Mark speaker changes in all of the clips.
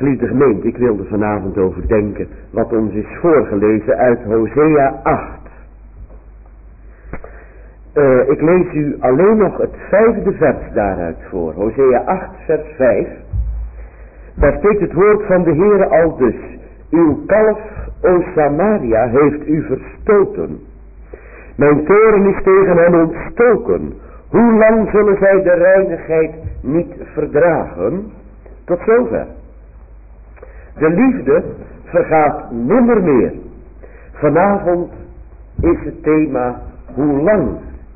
Speaker 1: Geliefde gemeente, ik wilde vanavond overdenken wat ons is voorgelezen uit Hosea 8. Ik lees u alleen nog het 5e vers daaruit voor. Hosea 8 vers 5. Daar steekt het woord van de Heere al dus. Uw kalf, o Samaria, heeft u verstoten. Mijn toorn is tegen hen ontstoken. Hoe lang zullen zij de reinigheid niet verdragen? Tot zover. De liefde vergaat nimmer meer. Vanavond is het thema hoe lang.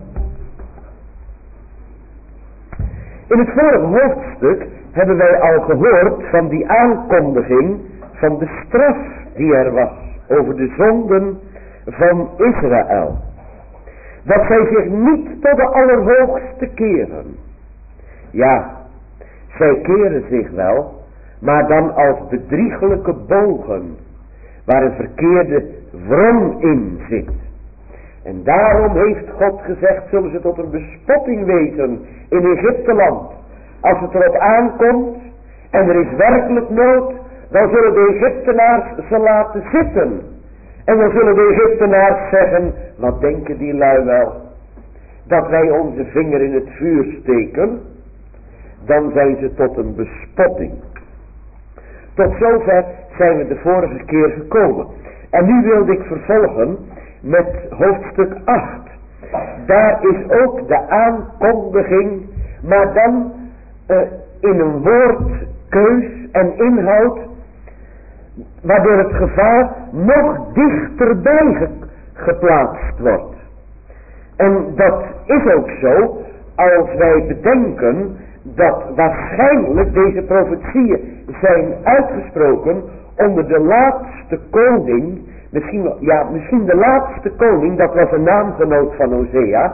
Speaker 1: In het vorige hoofdstuk hebben wij al gehoord van die aankondiging van de straf die er was over de zonden van Israël. Dat zij zich niet tot de Allerhoogste keren. Ja, zij keren zich wel, maar dan als bedriegelijke bogen, waar een verkeerde wrong in zit. En daarom heeft God gezegd, zullen ze tot een bespotting wezen in Egypteland. Als het erop aankomt en er is werkelijk nood, dan zullen de Egyptenaars ze laten zitten. En dan zullen de Egyptenaars zeggen, wat denken die lui wel? Dat wij onze vinger in het vuur steken, dan zijn ze tot een bespotting. Tot zover zijn we de vorige keer gekomen. En nu wilde ik vervolgen met hoofdstuk 8. Daar is ook de aankondiging, maar dan in een woord, keus en inhoud, waardoor het gevaar nog dichterbij geplaatst wordt. En dat is ook zo als wij bedenken dat waarschijnlijk deze profetieën zijn uitgesproken onder de laatste koning, misschien de laatste koning, dat was een naamgenoot van Hosea,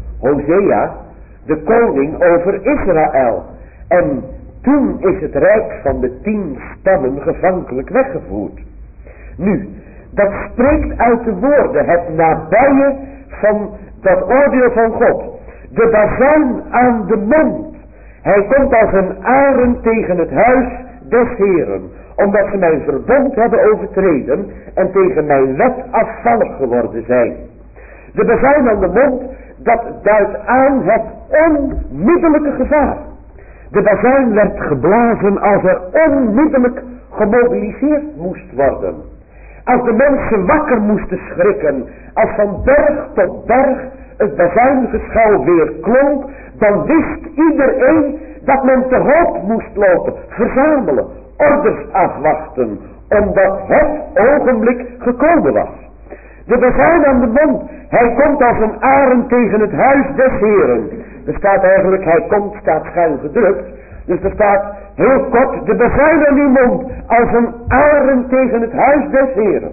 Speaker 1: de koning over Israël. En toen is het rijk van de 10 stammen gevankelijk weggevoerd. Nu, dat spreekt uit de woorden, het nabije van dat oordeel van God. De bazuin aan de mond. Hij komt als een arend tegen het huis des Heeren, omdat ze mijn verbond hebben overtreden en tegen mijn wet afvallig geworden zijn. De bazuin aan de mond, dat duidt aan het onmiddellijke gevaar. De bazuin werd geblazen als er onmiddellijk gemobiliseerd moest worden. Als de mensen wakker moesten schrikken, als van berg tot berg het bazuingeschal weer klonk, dan wist iedereen dat men te hoop moest lopen, verzamelen, orders afwachten, omdat het ogenblik gekomen was. De bazuin aan de mond, hij komt als een arend tegen het huis des Heeren. Er staat eigenlijk, hij komt, staat schuin gedrukt. Dus er staat heel kort, de bazuin aan die mond, als een arend tegen het huis des Heeren.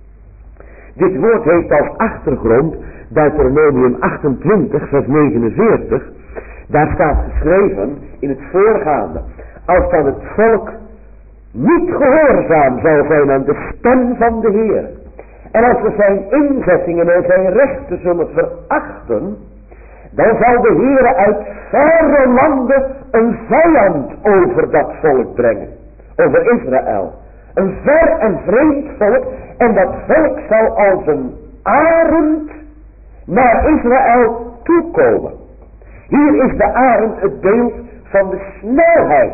Speaker 1: Dit woord heeft als achtergrond Deuteronomium 28 vers 49. Daar staat geschreven in het voorgaande, als dan het volk niet gehoorzaam zal zijn aan de stem van de Heer, en als we zijn inzettingen en zijn rechten zullen verachten, dan zal de Heer uit verre landen een vijand over dat volk brengen, over Israël. Een ver en vreemd volk, en dat volk zal als een arend naar Israël toekomen. Hier is de arend het beeld van de snelheid.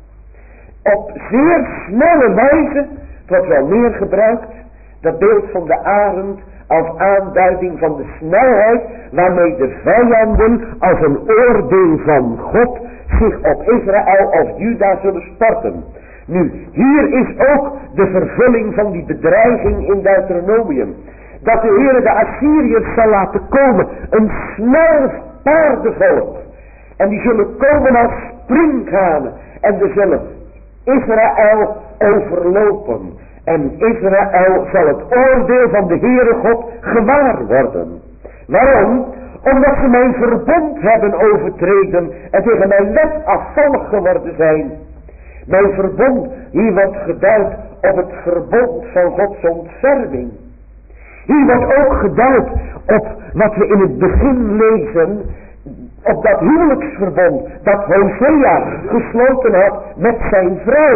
Speaker 1: Op zeer snelle wijze, het wordt wel meer gebruikt, dat beeld van de arend als aanduiding van de snelheid waarmee de vijanden als een oordeel van God zich op Israël of Juda zullen storten. Nu, hier is ook de vervulling van die bedreiging in Deuteronomium. Dat de Heer de Assyriërs zal laten komen, een snel paardenvolk. En die zullen komen als sprinkhanen. En die zullen Israël overlopen. En Israël zal het oordeel van de Heere God gewaar worden. Waarom? Omdat ze mijn verbond hebben overtreden en tegen mijn wet afvallig geworden zijn. Mijn verbond, hier wordt geduid op het verbond van Gods ontferming. Hier wordt ook geduid op wat we in het begin lezen, op dat huwelijksverbond dat Hosea gesloten had met zijn vrouw,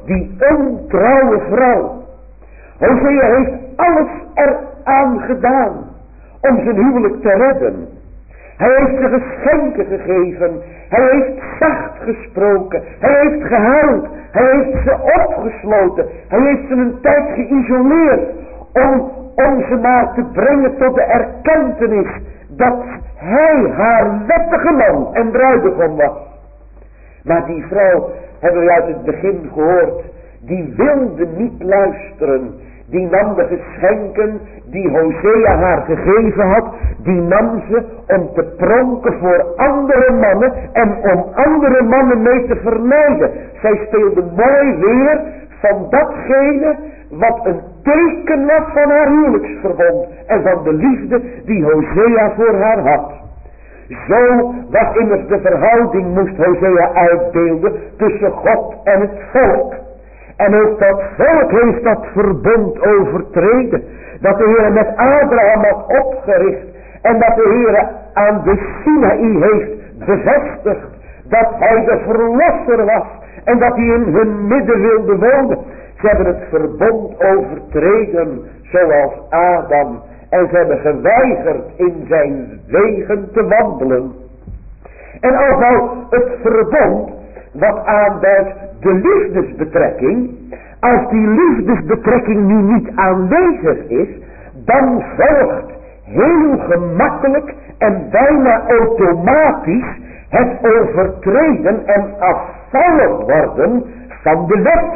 Speaker 1: die ontrouwe vrouw. Hosea heeft alles eraan gedaan om zijn huwelijk te redden. Hij heeft ze geschenken gegeven. Hij heeft zacht gesproken. Hij heeft gehuild. Hij heeft ze opgesloten. Hij heeft ze een tijd geïsoleerd. Om ze maar te brengen tot de erkentenis dat hij haar wettige man en bruidegom was. Maar die vrouw, hebben we uit het begin gehoord, die wilde niet luisteren. Die nam de geschenken die Hosea haar gegeven had, die nam ze om te pronken voor andere mannen en om andere mannen mee te verleiden. Zij speelde mooi weer van datgene wat een teken was van haar huwelijksverbond en van de liefde die Hosea voor haar had. Zo was immers de verhouding, moest Hosea uitbeelden, tussen God en het volk. En ook dat volk heeft dat verbond overtreden. Dat de Heer met Abraham had opgericht. En dat de Heer aan de Sinaï heeft bevestigd. Dat hij de verlosser was. En dat hij in hun midden wilde wonen. Ze hebben het verbond overtreden zoals Adam. En ze hebben geweigerd in zijn wegen te wandelen. En als nou het verbond wat aanduidt de liefdesbetrekking, als die liefdesbetrekking nu niet aanwezig is, dan volgt heel gemakkelijk en bijna automatisch het overtreden en afvallig worden van de wet.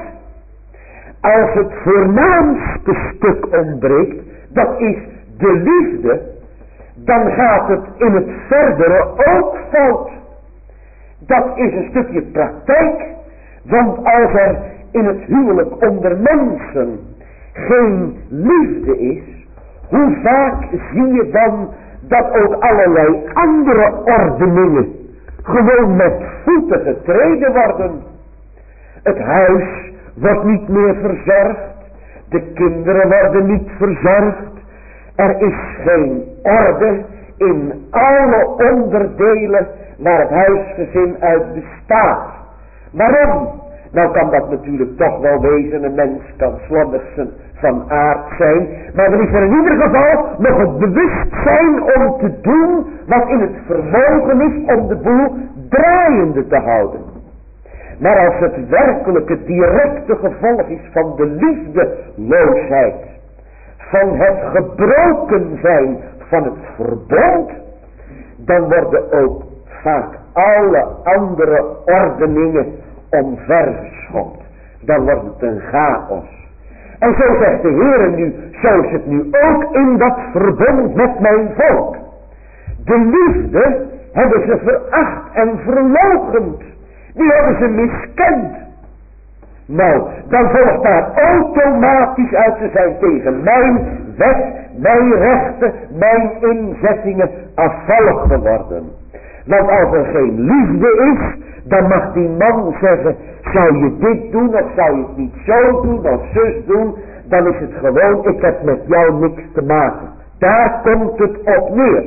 Speaker 1: Als het voornaamste stuk ontbreekt, dat is de liefde, dan gaat het in het verdere ook fout. Dat is een stukje praktijk, want als er in het huwelijk onder mensen geen liefde is, hoe vaak zie je dan dat ook allerlei andere ordeningen gewoon met voeten getreden worden. Het huis wordt niet meer verzorgd, de kinderen worden niet verzorgd, er is geen orde in alle onderdelen waar het huisgezin uit bestaat. Waarom? Nou kan dat natuurlijk toch wel wezen, een mens kan slordig van aard zijn, maar er is er in ieder geval nog het bewustzijn om te doen wat in het vermogen is om de boel draaiende te houden. Maar als het werkelijke directe gevolg is van de liefdeloosheid, van het gebroken zijn van het verbond, dan worden ook vaak alle andere ordeningen omvergeschopt. Dan wordt het een chaos. En zo zegt de Heer nu, zo is het nu ook in dat verbond met mijn volk. De liefde hebben ze veracht en verloochend. Die hebben ze miskend. Nou, dan volgt daar automatisch uit, ze zijn tegen mijn wet, mijn rechten, mijn inzettingen afvallig geworden. Want als er geen liefde is, dan mag die man zeggen, zou je dit doen of zou je het niet zo doen of zus doen, dan is het gewoon, ik heb met jou niks te maken. Daar komt het op neer.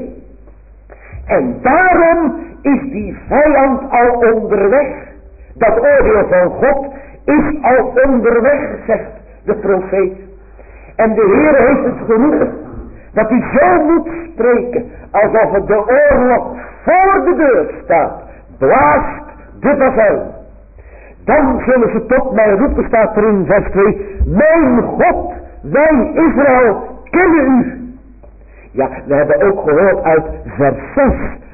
Speaker 1: En daarom is die vijand al onderweg. Dat oordeel van God is al onderweg, zegt de profeet. En de Heer heeft het geroepen. Dat hij zo moet spreken, alsof het de oorlog voor de deur staat. Blaast de bevel. Dan zullen ze tot mij roepen, staat er in vers 2. Mijn God, wij Israël, kennen u. Ja, we hebben ook gehoord uit vers 6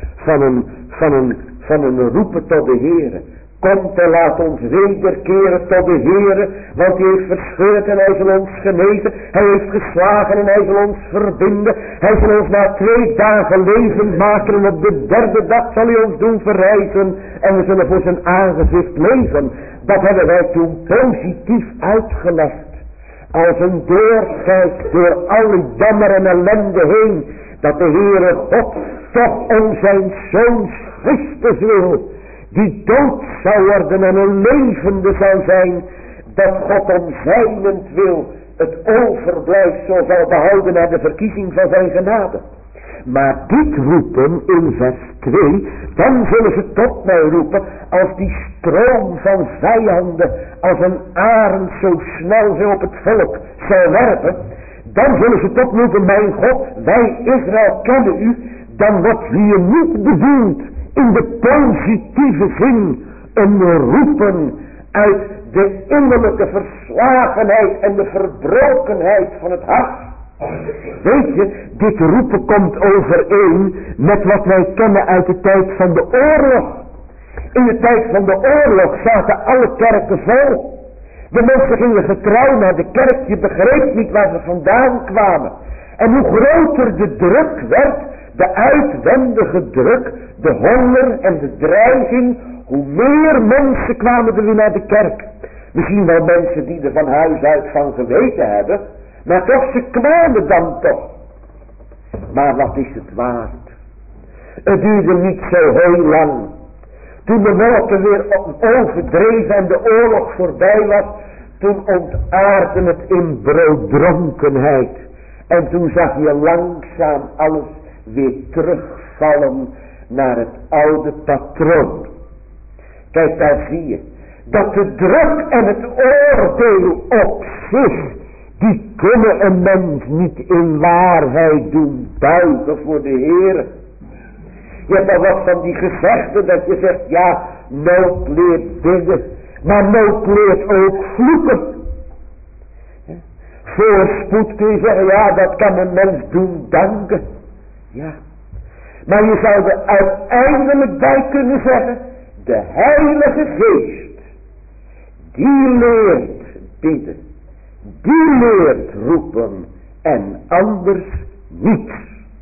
Speaker 1: van een roepen tot de Heere. Komt en laat ons wederkeren tot de Heere, want hij heeft verscheurd en hij zal ons genezen. Hij heeft geslagen en hij zal ons verbinden. Hij zal ons na 2 dagen levend maken en op de 3e dag zal hij ons doen verrijzen. En we zullen voor zijn aangezicht leven. Dat hebben wij toen positief uitgelegd. Als een doorkijk door alle jammer en ellende heen. Dat de Heere God toch om zijn Zoons Christus wil. Die dood zou worden en een levende zou zijn. Dat God om zijnent wil het overblijfsel zal behouden naar de verkiezing van zijn genade. Maar dit roepen in vers 2, dan zullen ze tot mij roepen als die stroom van vijanden, als een arend zo snel zo op het volk zal werpen. Dan zullen ze tot roepen, mijn God, wij Israël kennen u. Dan wordt hier niet bedoeld in de positieve zin een roepen uit de innerlijke verslagenheid en de verbrokenheid van het hart. Weet je, dit roepen komt overeen met wat wij kennen uit de tijd van de oorlog. In de tijd van de oorlog zaten alle kerken vol. De mensen gingen getrouw naar de kerk, je begreep niet waar ze vandaan kwamen. En hoe groter de druk werd, de uitwendige druk, de honger en de dreiging, hoe meer mensen kwamen er weer naar de kerk. Misschien wel mensen die er van huis uit van geweten hebben, maar toch, ze kwamen dan toch. Maar wat is het waard? Het duurde niet zo heel lang. Toen de wolken weer overdreven en de oorlog voorbij was, toen ontaardde het in brooddronkenheid. En toen zag je langzaam alles weer terugvallen naar het oude patroon. Kijk, daar zie je dat de druk en het oordeel op zich, die kunnen een mens niet in waarheid doen buigen voor de Heer. Je hebt al wat van die gezegden dat je zegt, ja, nood leert bidden, maar nood leert ook vloeken. Voorspoed kun je zeggen, ja, dat kan een mens doen danken. Ja, maar je zou er uiteindelijk bij kunnen zeggen, de Heilige Geest, die leert bidden, die leert roepen en anders niet.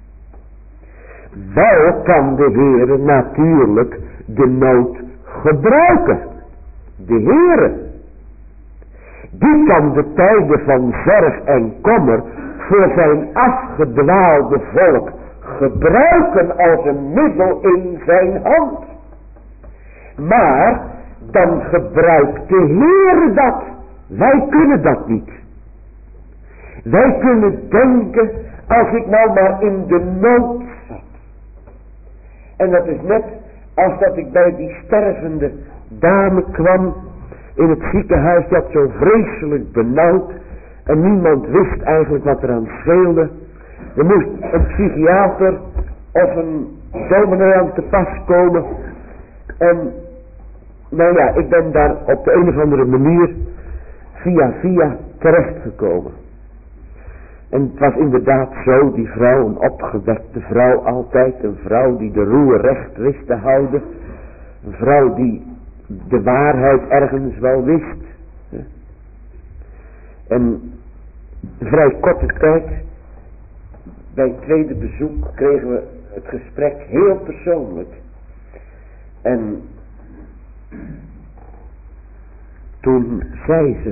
Speaker 1: Wel kan de Heere natuurlijk de nood gebruiken. De Heere, die kan de tijden van zorg en kommer voor zijn afgedwaalde volk gebruiken als een middel in zijn hand. Maar dan gebruikt de Heer dat. Wij kunnen dat niet. Wij kunnen denken, als ik nou maar in de nood zat. En dat is net als dat ik bij die stervende dame kwam in het ziekenhuis, dat zo vreselijk benauwd. En niemand wist eigenlijk wat er aan scheelde. Er moest een psychiater of een dominee aan te pas komen. En nou ja, ik ben daar op de een of andere manier via terechtgekomen. En het was inderdaad zo, die vrouw, een opgewekte vrouw altijd. Een vrouw die de roer recht wist te houden. Een vrouw die de waarheid ergens wel wist. En vrij korte tijd, bij het tweede bezoek, kregen we het gesprek heel persoonlijk. En toen zei ze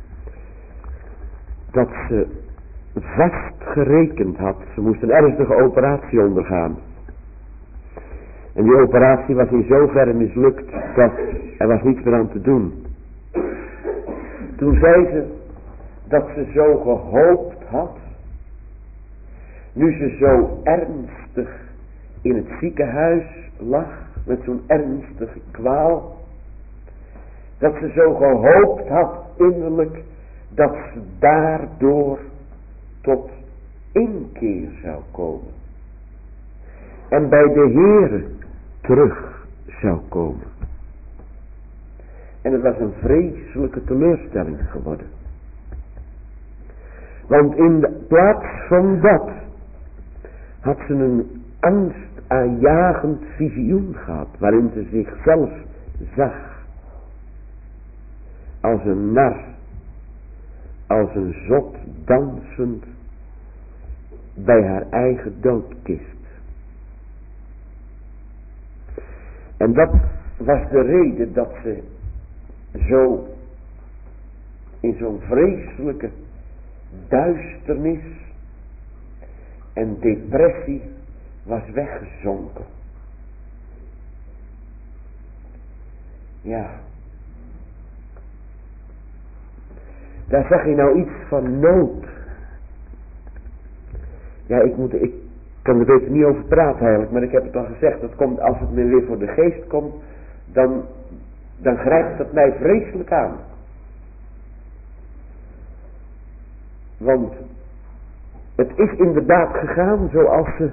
Speaker 1: dat ze vast gerekend had. Ze moest een ernstige operatie ondergaan. En die operatie was in zoverre mislukt dat er was niets meer aan te doen. Toen zei ze dat ze zo gehoopt had, nu ze zo ernstig in het ziekenhuis lag, met zo'n ernstige kwaal, dat ze zo gehoopt had innerlijk, dat ze daardoor tot inkeer zou komen. En bij de Heere terug zou komen. En het was een vreselijke teleurstelling geworden. Want in de plaats van dat had ze een angstaanjagend visioen gehad, waarin ze zichzelf zag als een nar, als een zot dansend bij haar eigen doodkist. En dat was de reden dat ze zo in zo'n vreselijke duisternis en depressie was weggezonken. Ja. Daar zag je nou iets van nood. Ja, ik kan er beter niet over praten eigenlijk, maar ik heb het al gezegd, dat komt als het me weer voor de geest komt, dan grijpt dat mij vreselijk aan. Want het is inderdaad gegaan zoals ze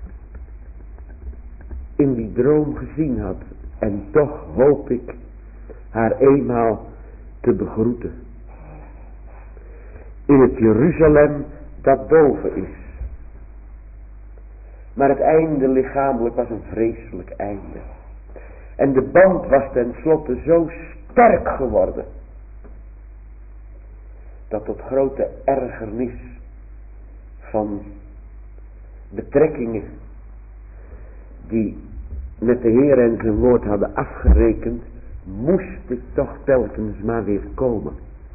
Speaker 1: in die droom gezien had. En toch hoop ik haar eenmaal te begroeten. In het Jeruzalem dat boven is. Maar het einde lichamelijk was een vreselijk einde. En de band was tenslotte zo sterk geworden. Dat tot grote ergernis van betrekkingen die met de Heer en zijn woord hadden afgerekend, moest ik toch telkens maar weer komen.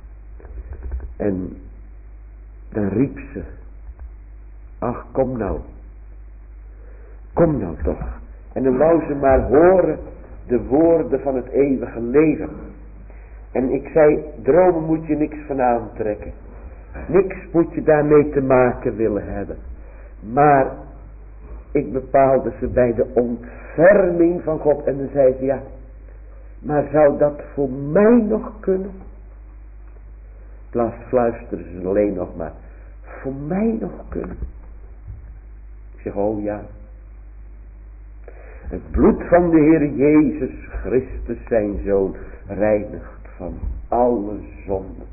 Speaker 1: En dan riep ze, ach kom nou toch. En dan wou ze maar horen de woorden van het eeuwige leven. En ik zei, dromen moet je niks van aantrekken. Niks moet je daarmee te maken willen hebben. Maar ik bepaalde ze bij de ontferming van God. En dan zei ze, ja, maar zou dat voor mij nog kunnen? Laatst fluisterde ze alleen nog maar, voor mij nog kunnen? Ik zeg, oh ja. Het bloed van de Heer Jezus Christus zijn Zoon reinigt van alle zonden.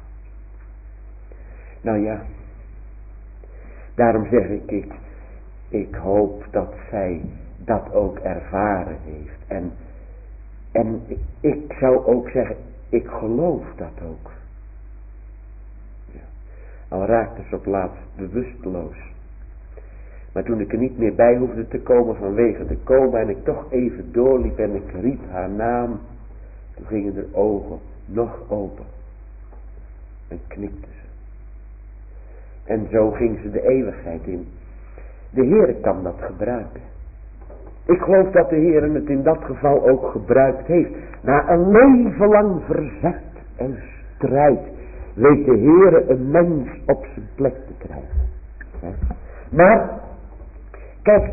Speaker 1: Nou ja, daarom zeg ik hoop dat zij dat ook ervaren heeft. En ik zou ook zeggen, ik geloof dat ook. Ja. Al raakte ze op laatst bewusteloos. Maar toen ik er niet meer bij hoefde te komen vanwege de coma en ik toch even doorliep en ik riep haar naam, toen gingen de ogen nog open. En knikte ze. En zo ging ze de eeuwigheid in. De Heere kan dat gebruiken. Ik geloof dat de Heere het in dat geval ook gebruikt heeft. Na een leven lang verzet en strijd weet de Heere een mens op zijn plek te krijgen. Maar, kijk,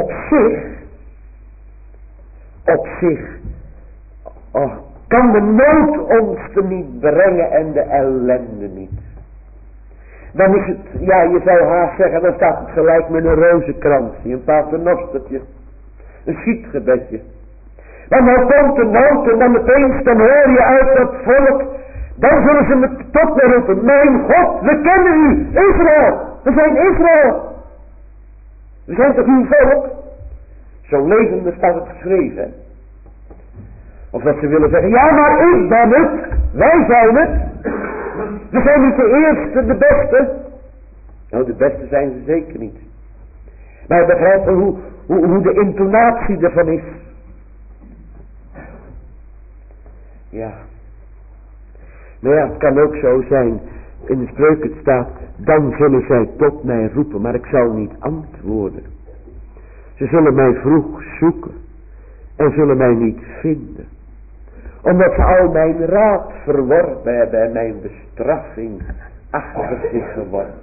Speaker 1: op zich, kan de nood ons er niet brengen en de ellende niet. Dan is het, ja, je zou haast zeggen, dan staat het gelijk met een rozenkransje, een paternostertje, een schietgebedje. Maar nou komt de nood en dan opeens, dan hoor je uit dat volk, dan zullen ze me tot me roepen, mijn God, we kennen u, Israël, we zijn Israël. We zijn toch uw volk? Zo levende staat het geschreven. Of dat ze willen zeggen, ja maar ik ben het, wij zijn het. We zijn niet de eerste, de beste. Nou, de beste zijn ze zeker niet. Maar begrijp je hoe de intonatie ervan is. Ja. Maar ja, het kan ook zo zijn. In de spreuk het staat, dan zullen zij tot mij roepen, maar ik zal niet antwoorden. Ze zullen mij vroeg zoeken en zullen mij niet vinden. Omdat ze al mijn raad verworpen hebben en mijn bestraffing achter zich geworpen.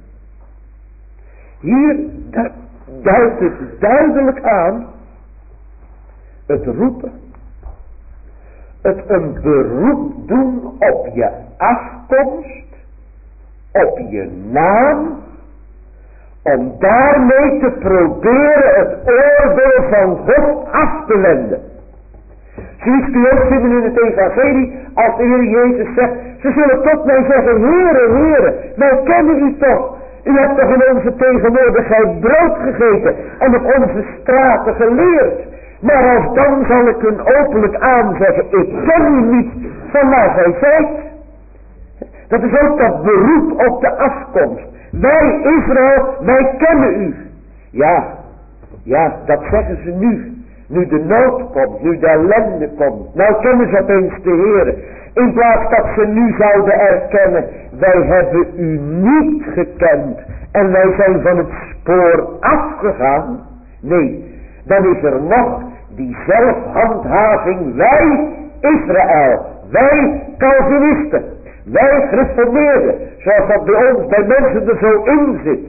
Speaker 1: Hier duidt het duidelijk aan, het roepen, het een beroep doen op je afkomst, op je naam, om daarmee te proberen het oordeel van God af te wenden. Zoiets kun je ook vinden in het evangelie, als de Heer Jezus zegt, ze zullen tot mij zeggen, Heere, Heere, wij kennen u toch. U hebt toch in onze tegenwoordigheid brood gegeten en op onze straten geleerd. Maar als dan zal ik hun openlijk aanzeggen, ik ken u niet van waar gij zijt. Dat is ook dat beroep op de afkomst. Wij Israël, wij kennen u. Ja, dat zeggen ze nu. Nu de nood komt, nu de ellende komt. Nou kennen ze opeens de Heer. In plaats dat ze nu zouden erkennen, wij hebben u niet gekend. En wij zijn van het spoor afgegaan. Nee, dan is er nog die zelfhandhaving. Wij Israël, wij Calvinisten, wij gereformeerden. Zoals dat bij ons, bij mensen er zo in zit.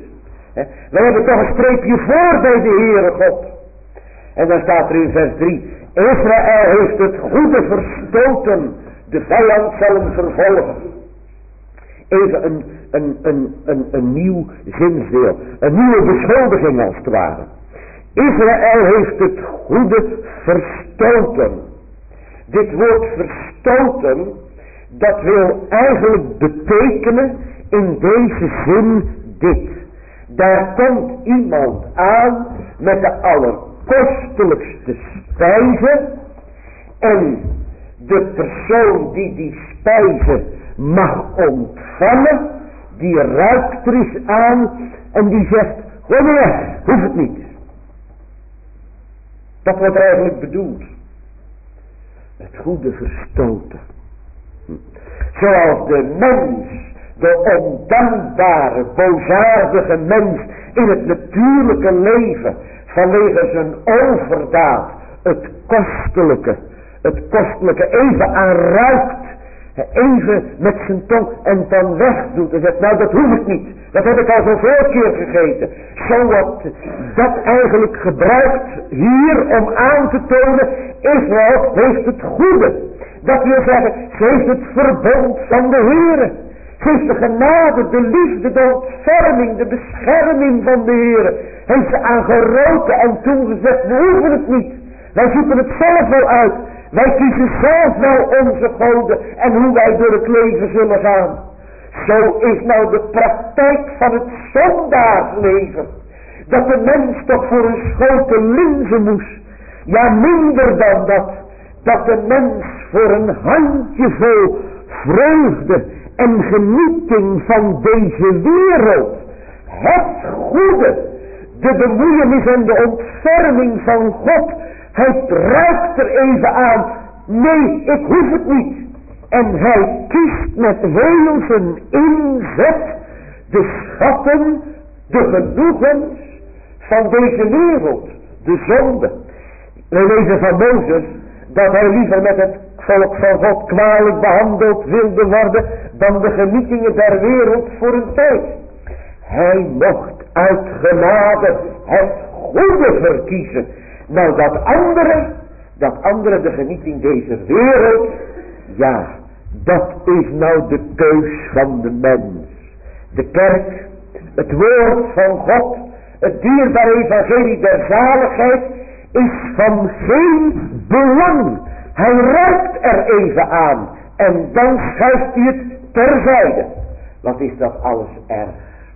Speaker 1: We hebben toch een streepje voor bij de Heere God. En dan staat er in vers 3. Israël heeft het goede verstoten. De vijand zal hem vervolgen. Even een nieuw zinsdeel. Een nieuwe beschuldiging als het ware. Israël heeft het goede verstoten. Dit woord verstoten, dat wil eigenlijk betekenen in deze zin dit. Daar komt iemand aan met de allerkostelijkste spijze. En de persoon die die spijze mag ontvangen, die ruikt er eens aan en die zegt, gooi maar weg, hoeft het niet. Dat wordt er eigenlijk bedoeld. Het goede verstoten. Zoals de mens, de ondankbare, boosaardige mens in het natuurlijke leven vanwege zijn overdaad het kostelijke even aanruikt, even met zijn tong en dan wegdoet en zegt, nou dat hoef ik niet, dat heb ik al zoveel keer gegeten. Zo wordt dat eigenlijk gebruikt hier om aan te tonen, Israël heeft het goede. Dat wil zeggen, ze heeft het verbond van de Heere. Ze heeft de genade, de liefde, de ontferming, de bescherming van de Heere. Heeft ze aangeroken en toen gezegd, we hoeven het niet. Wij zoeken het zelf wel uit. Wij kiezen zelf wel onze goden en hoe wij door het leven zullen gaan. Zo is nou de praktijk van het zondaarsleven. Dat de mens toch voor een schotel linzen moest. Ja, minder dan dat. Dat de mens voor een handjevol vreugde en genieting van deze wereld het goede, de bemoeienis en de ontferming van God, hij ruikt er even aan. Nee, ik hoef het niet. En hij kiest met heel zijn inzet de schatten, de genoegens van deze wereld, de zonde. We lezen van Mozes dat hij liever met het volk van God kwalijk behandeld wilde worden dan de genietingen der wereld voor een tijd. Hij mocht uit genade het goede verkiezen. Nou dat andere de genieting deze wereld, ja, dat is nou de keus van de mens. De kerk, het woord van God, het dierbare evangelie der zaligheid is van geen belang. Hij ruikt er even aan en dan schuift hij het terzijde. Wat is dat alles erg?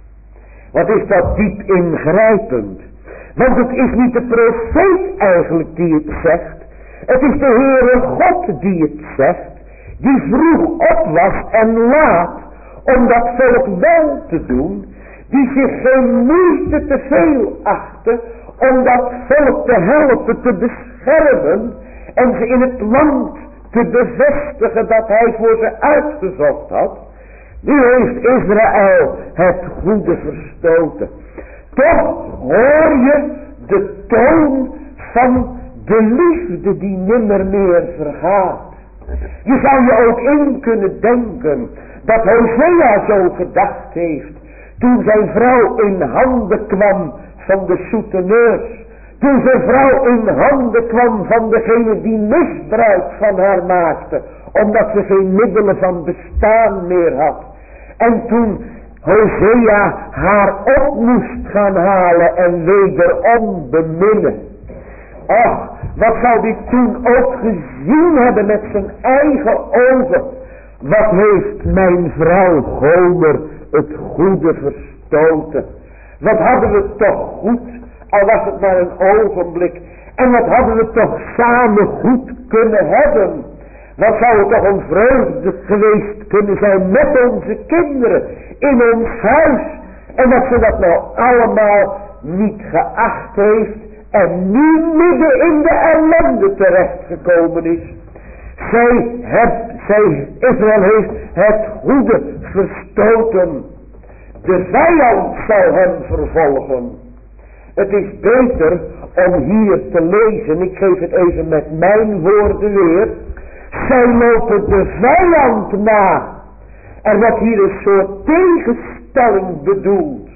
Speaker 1: Wat is dat diep ingrijpend? Want het is niet de profeet eigenlijk die het zegt. Het is de Heere God die het zegt. Die vroeg op was en laat om dat volk wel te doen. Die zich geen moeite te veel achtte om dat volk te helpen, te beschermen. En ze in het land te bevestigen dat hij voor ze uitgezocht had. Nu heeft Israël het goede verstoten. Toch hoor je de toon van de liefde die nimmer meer vergaat. Je zou je ook in kunnen denken dat Hosea zo gedacht heeft toen zijn vrouw in handen kwam van de soeteneurs. Toen zijn vrouw in handen kwam van degene die misbruik van haar maakte, omdat ze geen middelen van bestaan meer had. En toen Hosea haar op moest gaan halen en wederom beminnen. Och, wat zou die toen ook gezien hebben met zijn eigen ogen. Wat heeft mijn vrouw Gomer het goede verstoten. Wat hadden we toch goed, al was het maar een ogenblik. En wat hadden we toch samen goed kunnen hebben. Wat zou het toch een vreugde geweest kunnen zijn met onze kinderen in ons huis. En dat ze dat nou allemaal niet geacht heeft en nu midden in de ellende terechtgekomen is. Israël heeft het goede verstoten. De vijand zal hem vervolgen. Het is beter om hier te lezen, ik geef het even met mijn woorden weer. Zij lopen de vijand na. Er wordt hier een soort tegenstelling bedoeld.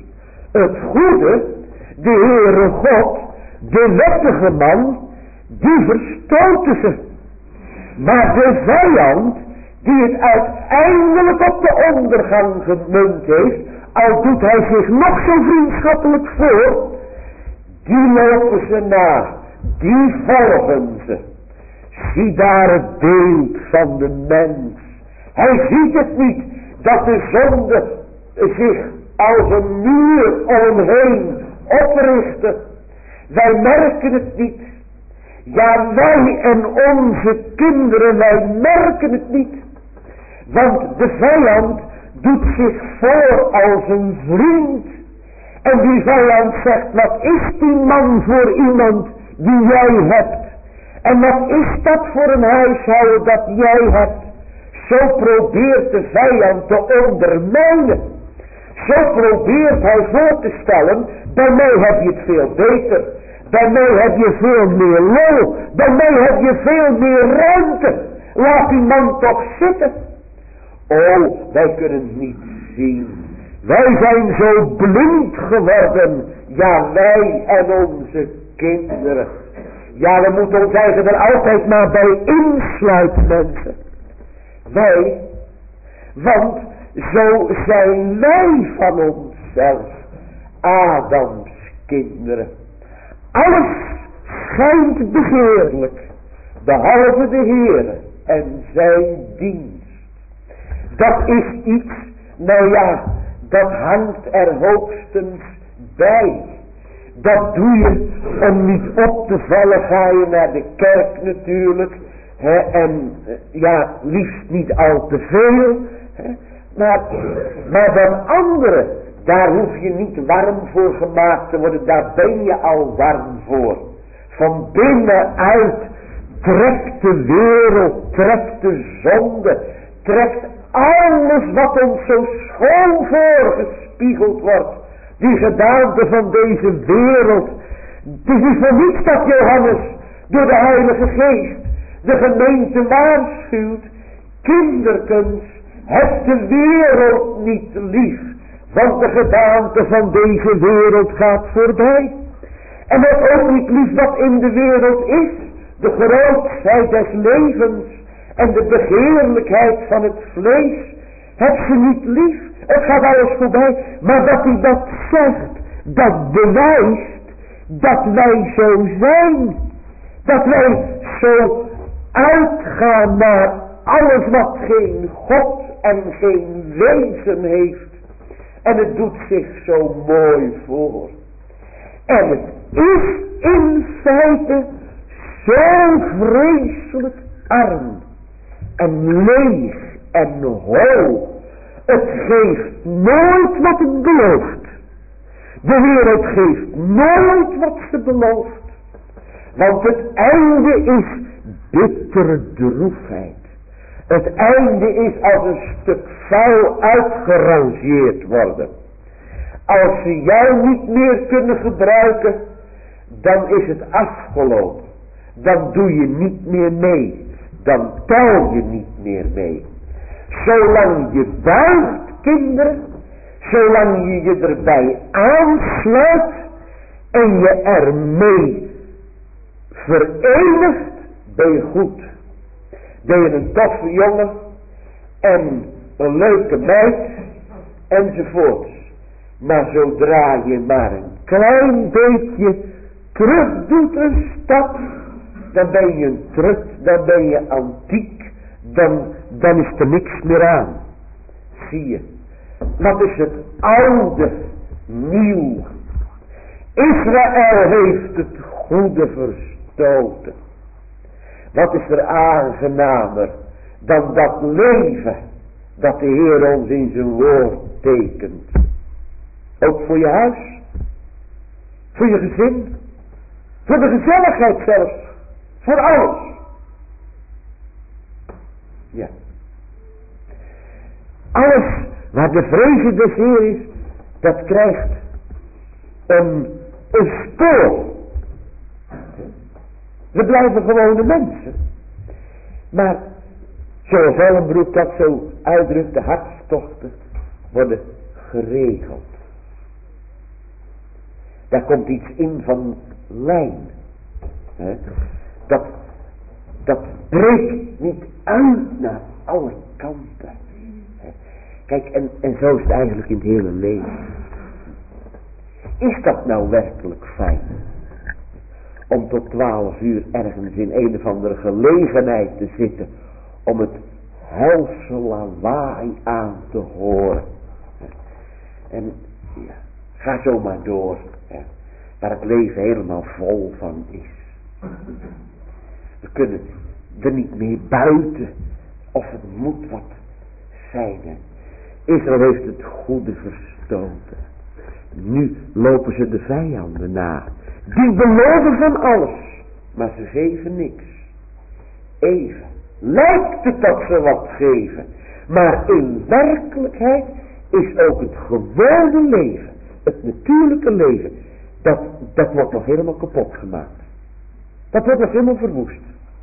Speaker 1: Het goede, de Heere God, de wettige man, die verstoten ze. Maar de vijand, die het uiteindelijk op de ondergang gemunt heeft, al doet hij zich nog zo vriendschappelijk voor, die lopen ze na, die volgen ze. Zie daar het beeld van de mens. Hij ziet het niet, dat de zonde zich als een muur omheen oprichtte. Wij merken het niet. Ja, wij en onze kinderen, wij merken het niet. Want de vijand doet zich voor als een vriend. En die vijand zegt, wat is die man voor iemand die jij hebt? En wat is dat voor een huishouden dat jij hebt? Zo probeert de vijand te ondermijnen. Zo probeert hij voor te stellen, bij mij heb je het veel beter. Bij mij heb je veel meer lol. Bij mij heb je veel meer ruimte. Laat die man toch zitten. Oh, wij kunnen het niet zien. Wij zijn zo blind geworden. Ja, wij en onze kinderen. Ja, we moeten ons eigen er altijd maar bij insluiten, mensen. Wij, want zo zijn wij van onszelf Adams kinderen. Alles schijnt begeerlijk, behalve de Heere en zijn dienst. Dat is iets, nou ja, dat hangt er hoogstens bij. Dat doe je om niet op te vallen, ga je naar de kerk natuurlijk. En ja, liefst niet al te veel. Maar dan anderen, daar hoef je niet warm voor gemaakt te worden. Daar ben je al warm voor. Van binnenuit trekt de wereld, trekt de zonde, trekt alles wat ons zo schoon voorgespiegeld wordt. Die gedaante van deze wereld. Het is niet voor niets dat Johannes door de Heilige Geest de gemeente waarschuwt. Kinderkens, heb de wereld niet lief. Want de gedaante van deze wereld gaat voorbij. En heb ook niet lief wat in de wereld is. De grootheid des levens. En de begeerlijkheid van het vlees. Heb ze niet lief. Het gaat alles voorbij. Maar dat hij dat zegt. Dat bewijst. Dat wij zo zijn. Dat wij zo uitgaan naar alles wat geen God en geen wezen heeft. En het doet zich zo mooi voor. En het is in feite zo vreselijk arm. En leeg en hol. Het geeft nooit wat het belooft. De wereld geeft nooit wat ze belooft. Want het einde is bittere droefheid. Het einde is als een stuk vuil uitgerangeerd worden. Als ze jou niet meer kunnen gebruiken, dan is het afgelopen. Dan doe je niet meer mee. Dan tel je niet meer mee. Zolang je buigt, kinderen, zolang je je erbij aansluit en je ermee verenigt, ben je goed. Ben je een toffe jongen en een leuke meid enzovoorts. Maar zodra je maar een klein beetje terug doet een stap, dan ben je een trut, dan ben je antiek, dan is er niks meer aan. Zie je, wat is het oude nieuw? Israël heeft het goede verstoten. Wat is er aangenamer dan dat leven dat de Heer ons in zijn woord tekent? Ook voor je huis, voor je gezin, voor de gezelligheid zelfs, voor alles. Ja. Alles waar de vreze des Heer is, dat krijgt een spoor. We blijven gewone mensen. Maar zoals Ellenbroek dat zo uitdrukt, de hartstochten worden geregeld. Daar komt iets in van lijn. Hè? Dat breekt niet uit naar alle kanten. Hè? Kijk, en zo is het eigenlijk in het hele leven. Is dat nou werkelijk fijn? Om tot 12 uur ergens in een of andere gelegenheid te zitten. Om het helse lawaai aan te horen. En ja, ga zo maar door. Ja, waar het leven helemaal vol van is. We kunnen er niet meer buiten. Of het moet wat zijn. Israël heeft het goede verstoten. Nu lopen ze de vijanden na. Die beloven van alles. Maar ze geven niks. Even lijkt het dat ze wat geven. Maar in werkelijkheid is ook het gewone leven. Het natuurlijke leven. Dat wordt nog helemaal kapot gemaakt. Dat wordt nog helemaal verwoest.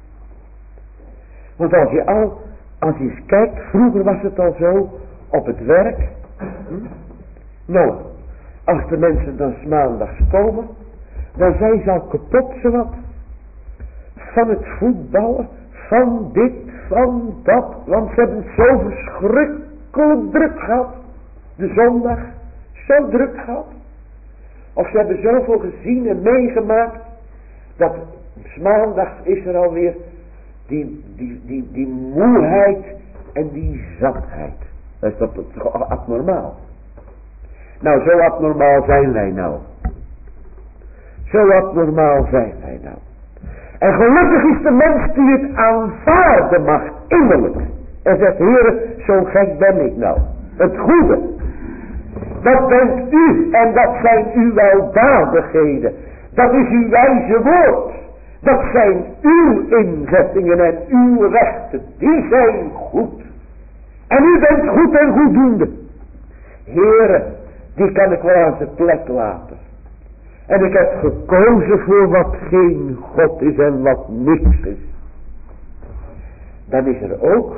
Speaker 1: Want als je eens kijkt. Vroeger was het al zo. Op het werk. Nou. Als de mensen dan 's maandags komen. Dan zijn ze al kapot zowat. Van het voetballen. Van dit. Van dat. Want ze hebben het zo verschrikkelijk druk gehad. De zondag. Zo druk gehad. Of ze hebben zoveel gezien en meegemaakt. Dat 's maandags is er alweer. Die moeheid. En die zatheid. Dat is toch abnormaal. Nou, zo abnormaal zijn wij nou. Zo abnormaal zijn wij nou. En gelukkig is de mens die het aanvaarden mag, innerlijk. En zegt, Heere, zo gek ben ik nou. Het goede. Dat bent u en dat zijn uw weldadigheden. Dat is uw wijze woord. Dat zijn uw inzettingen en uw rechten. Die zijn goed. En u bent goed en goeddoende. Heere, die kan ik wel aan zijn plek laten. En ik heb gekozen voor wat geen God is en wat niks is. Dan is er ook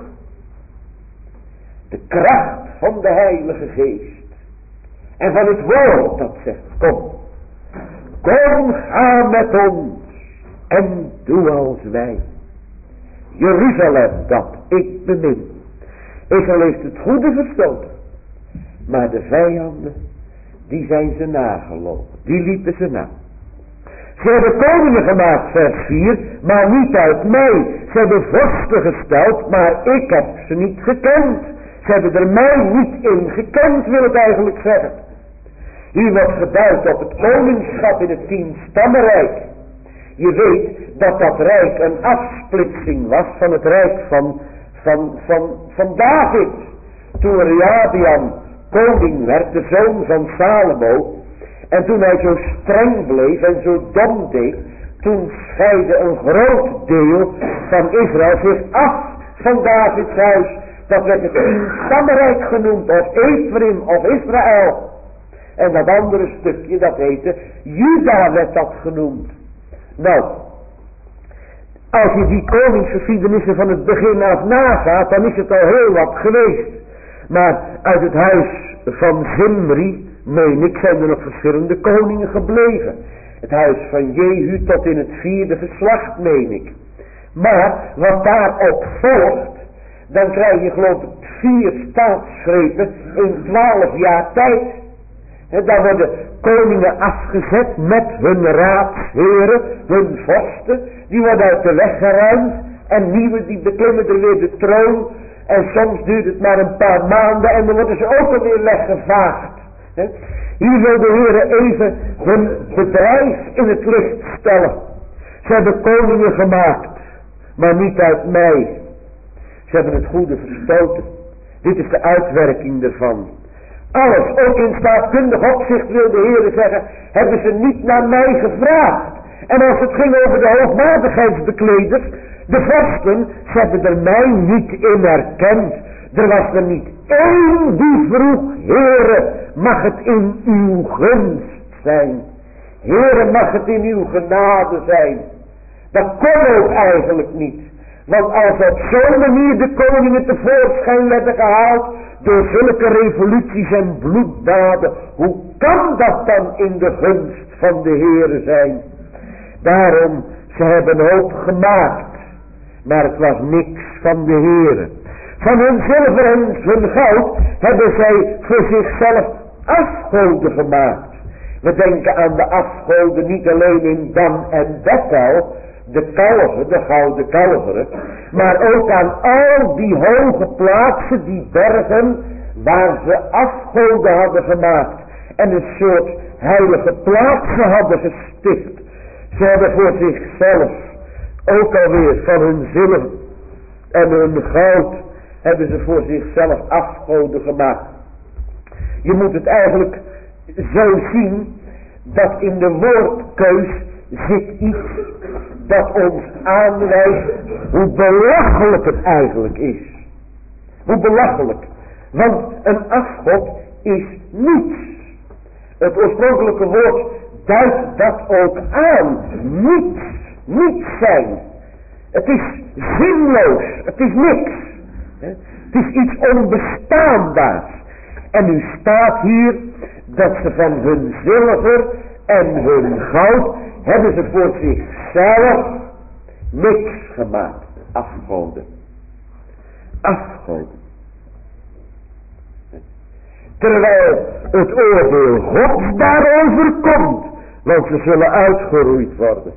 Speaker 1: de kracht van de Heilige Geest. En van het woord dat zegt, kom. Kom, ga met ons. En doe als wij. Jeruzalem dat ik bemin. Israël heeft het goede verstoten. Maar de vijanden, die zijn ze nagelopen. Die liepen ze na. Ze hebben koningen gemaakt, vers 4, maar niet uit mij. Ze hebben vorsten gesteld, maar ik heb ze niet gekend. Ze hebben er mij niet in gekend, wil het eigenlijk zeggen. Hier wordt geduid op het koningschap in het 10-stammenrijk. Je weet dat dat rijk een afsplitsing was van het rijk van David. Toen Rehabeam koning werd, de zoon van Salomo. En toen hij zo streng bleef en zo dom deed. Toen scheidde een groot deel van Israël zich af van Davids huis. Dat werd het 10-stammenrijk genoemd. Of Ephraim of Israël. En dat andere stukje dat heette Juda werd dat genoemd. Nou. Als je die koningsgeschiedenissen van het begin af nagaat. Dan is het al heel wat geweest. Maar uit het huis van Zimri, meen ik, zijn er nog verschillende koningen gebleven. Het huis van Jehu tot in het 4e geslacht, meen ik. Maar wat daarop volgt, dan krijg je geloof ik 4 staatsgrepen in 12 jaar tijd. En dan worden koningen afgezet met hun raadsheren, hun vorsten. Die worden uit de weg geruimd. En nieuwe die beklimmen er weer de troon. En soms duurt het maar een paar maanden en dan worden ze ook alweer weggevaagd. Hier wil de Heer even hun bedrijf in het licht stellen. Ze hebben koningen gemaakt, maar niet uit mij. Ze hebben het goede verstoten. Dit is de uitwerking ervan. Alles, ook in staatkundig opzicht wil de Heer zeggen, hebben ze niet naar mij gevraagd. En als het ging over de hoogmatigheidsbekleders, de vorsten, ze hebben er mij niet in erkend. Er was er niet één die vroeg, Heere, mag het in uw gunst zijn? Heere, mag het in uw genade zijn? Dat kon ook eigenlijk niet. Want als op zo'n manier de koningen tevoorschijn werden gehaald, door zulke revoluties en bloeddaden. Hoe kan dat dan in de gunst van de Heere zijn? Daarom, ze hebben hoop gemaakt, maar het was niks van de Heere. Van hun zilver en hun goud hebben zij voor zichzelf afgoden gemaakt. We denken aan de afgoden niet alleen in Dan en Bethel, de kalveren, de gouden kalveren, maar ook aan al die hoge plaatsen, die bergen, waar ze afgoden hadden gemaakt en een soort heilige plaatsen hadden gesticht. Ze hebben voor zichzelf ook alweer van hun zilver en hun goud hebben ze voor zichzelf afgoden gemaakt. Je moet het eigenlijk zo zien dat in de woordkeus zit iets dat ons aanwijst hoe belachelijk het eigenlijk is. Hoe belachelijk. Want een afgod is niets. Het oorspronkelijke woord duidt dat ook aan. Niets. Niets zijn. Het is zinloos. Het is niks. Het is iets onbestaanbaars. En nu staat hier dat ze van hun zilver en hun goud hebben ze voor zichzelf niks gemaakt. Afgoden. Afgoden. Terwijl het oordeel Gods daarover komt. Want ze zullen uitgeroeid worden.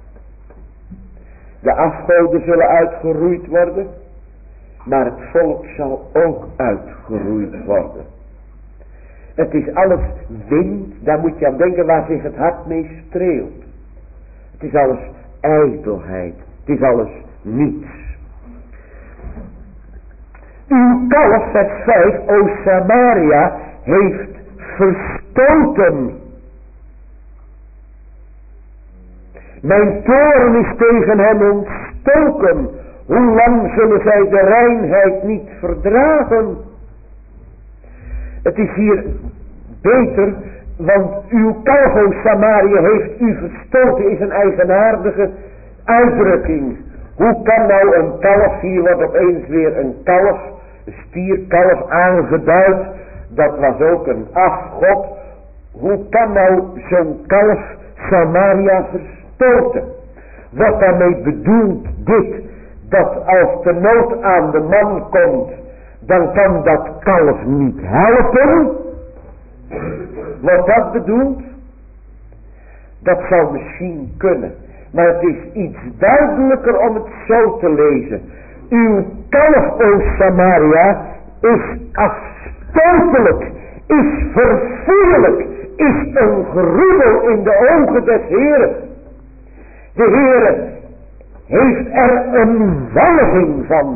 Speaker 1: De afgoden zullen uitgeroeid worden. Maar het volk zal ook uitgeroeid worden. Het is alles wind, daar moet je aan denken waar zich het hart mee streelt. Het is alles ijdelheid. Het is alles niets. Uw kalf, vers 5, o Samaria, heeft verstoten. Mijn toorn is tegen hem ontstoken. Hoe lang zullen zij de reinheid niet verdragen? Het is hier beter, want uw kalf, o Samaria, heeft u verstoten, is een eigenaardige uitdrukking. Hoe kan nou een kalf, hier wordt opeens weer een kalf, een stierkalf aangeduid, dat was ook een afgod. Hoe kan nou zo'n kalf Samaria verstoten? Wat daarmee bedoelt dit, dat als de nood aan de man komt, dan kan dat kalf niet helpen. Wat dat bedoelt, dat zou misschien kunnen. Maar het is iets duidelijker om het zo te lezen. Uw kalf, o Samaria, is afstotelijk, is verfoeilijk, is een gruwel in de ogen des Heeren. De Heere heeft er een walging van.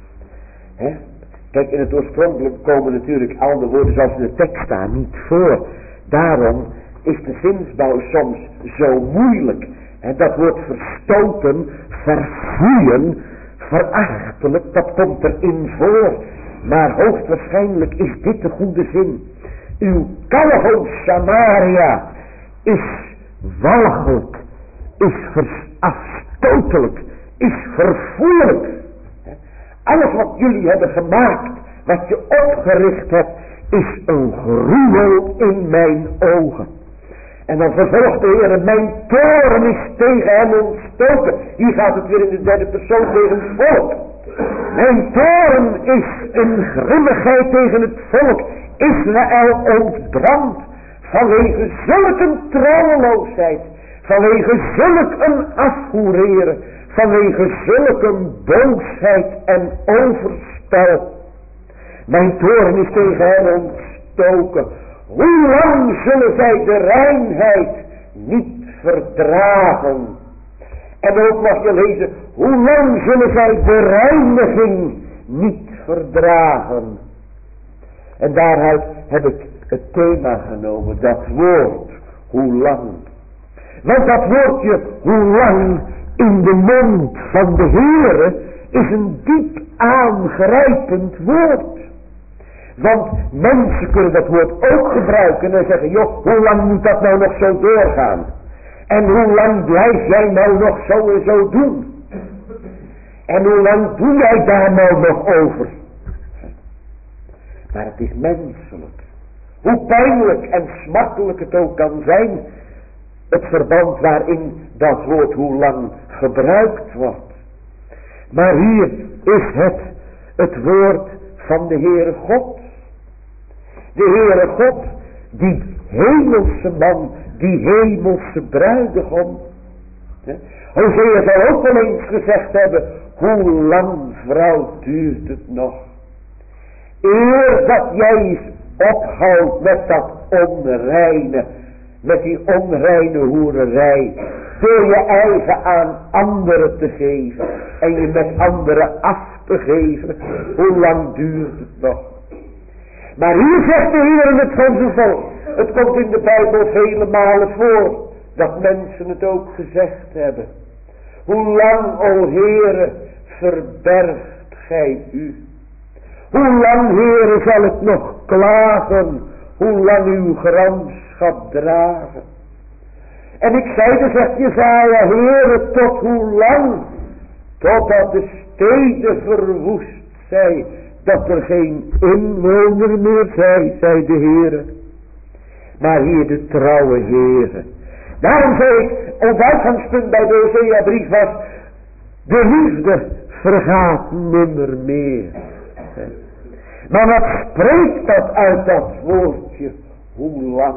Speaker 1: Kijk, in het oorspronkelijk komen natuurlijk al de woorden zoals in de tekst staan niet voor. Daarom is de zinsbouw soms zo moeilijk. Dat woord verstoten, verfoeien, verachtelijk, dat komt erin voor. Maar hoogstwaarschijnlijk is dit de goede zin. Uw kalf, o Samaria, is walgelijk, is afstotelijk, is verfoeilijk. Alles wat jullie hebben gemaakt, wat je opgericht hebt, is een gruwel in mijn ogen. En dan vervolgt de Heer, mijn toorn is tegen hem ontstoken. Hier gaat het weer in de derde persoon tegen het volk. Mijn toorn is een grimmigheid tegen het volk. Israël ontbrandt vanwege zulke trouweloosheid. Vanwege zulk een afgoereren. Vanwege zulke boosheid en overspel. Mijn toorn is tegen hen ontstoken. Hoe lang zullen zij de reinheid niet verdragen? En ook mag je lezen, hoe lang zullen zij de reiniging niet verdragen? En daaruit heb ik het thema genomen, dat woord, hoe lang. Want dat woordje, hoe lang, in de mond van de Heere, is een diep aangrijpend woord. Want mensen kunnen dat woord ook gebruiken en zeggen, joh, hoe lang moet dat nou nog zo doorgaan? En hoe lang blijf jij nou nog zo en zo doen? En hoe lang doe jij daar nou nog over? Maar het is menselijk. Hoe pijnlijk en smartelijk het ook kan zijn, het verband waarin dat woord hoe lang gebruikt wordt. Maar hier is het woord van de Heere God. De Heere God, die hemelse man, die hemelse bruidegom. Hosea zal ook wel eens gezegd hebben, hoe lang, vrouw, duurt het nog? Eer dat jij ophoudt met dat onreine, met die onreine hoererij, door je eigen aan anderen te geven en je met anderen af te geven, hoe lang duurt het nog? Maar hier zegt de Heer het van zijn volk. Het komt in de Bijbel vele malen voor dat mensen het ook gezegd hebben. Hoe lang, o Heere, verbergt gij u? Hoe lang, Heere, zal ik nog klagen? Hoe lang uw gramschap dragen? En ik zeide, zegt Jesaja, Heere, tot hoe lang? Totdat de steden verwoest zijn, dat er geen inwoner meer zij, zei de Heere. Maar hier de trouwe Heere. Daarom zei ik, ons uitgangspunt bij de Hosea-brief was, de liefde vergaat nimmer meer. Maar wat spreekt dat uit dat woordje, hoe lang?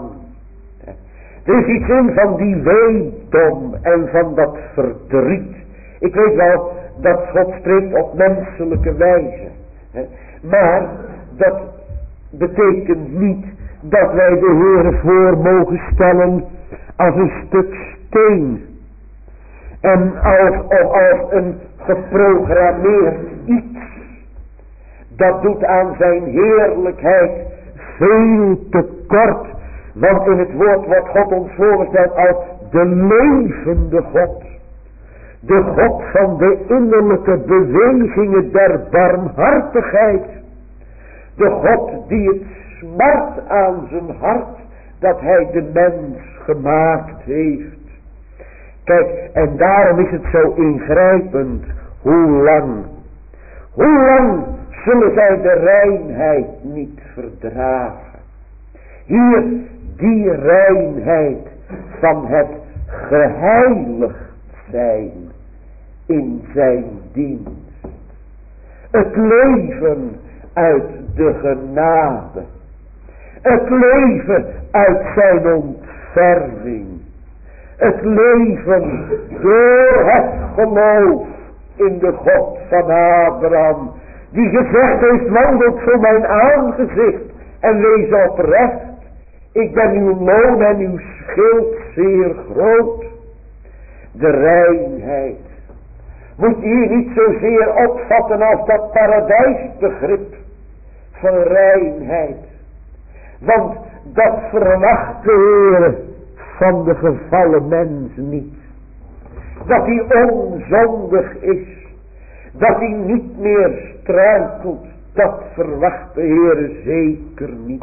Speaker 1: Er is iets in van die weedom en van dat verdriet. Ik weet wel dat God spreekt op menselijke wijze. Maar dat betekent niet dat wij de Heere voor mogen stellen als een stuk steen. En als een geprogrammeerd iets. Dat doet aan zijn heerlijkheid veel te kort. Want in het woord wordt God ons voorgesteld als de levende God. De God van de innerlijke bewegingen der barmhartigheid. De God die het smart aan zijn hart dat hij de mens gemaakt heeft. Kijk, en daarom is het zo ingrijpend. Hoe lang zullen zij de reinheid niet verdragen? Hier die reinheid van het geheiligd zijn in zijn dienst. Het leven uit de genade. Het leven uit zijn ontferming. Het leven door het geloof in de God van Abraham. Die gezegd heeft, wandelt voor mijn aangezicht en wees oprecht. Ik ben uw loon en uw schild zeer groot. De reinheid. Moet je hier niet zozeer opvatten als dat paradijsbegrip van reinheid. Want dat verwacht de Heer van de gevallen mens niet. Dat hij onzondig is. Dat hij niet meer struikelt. Dat verwacht de Heer zeker niet.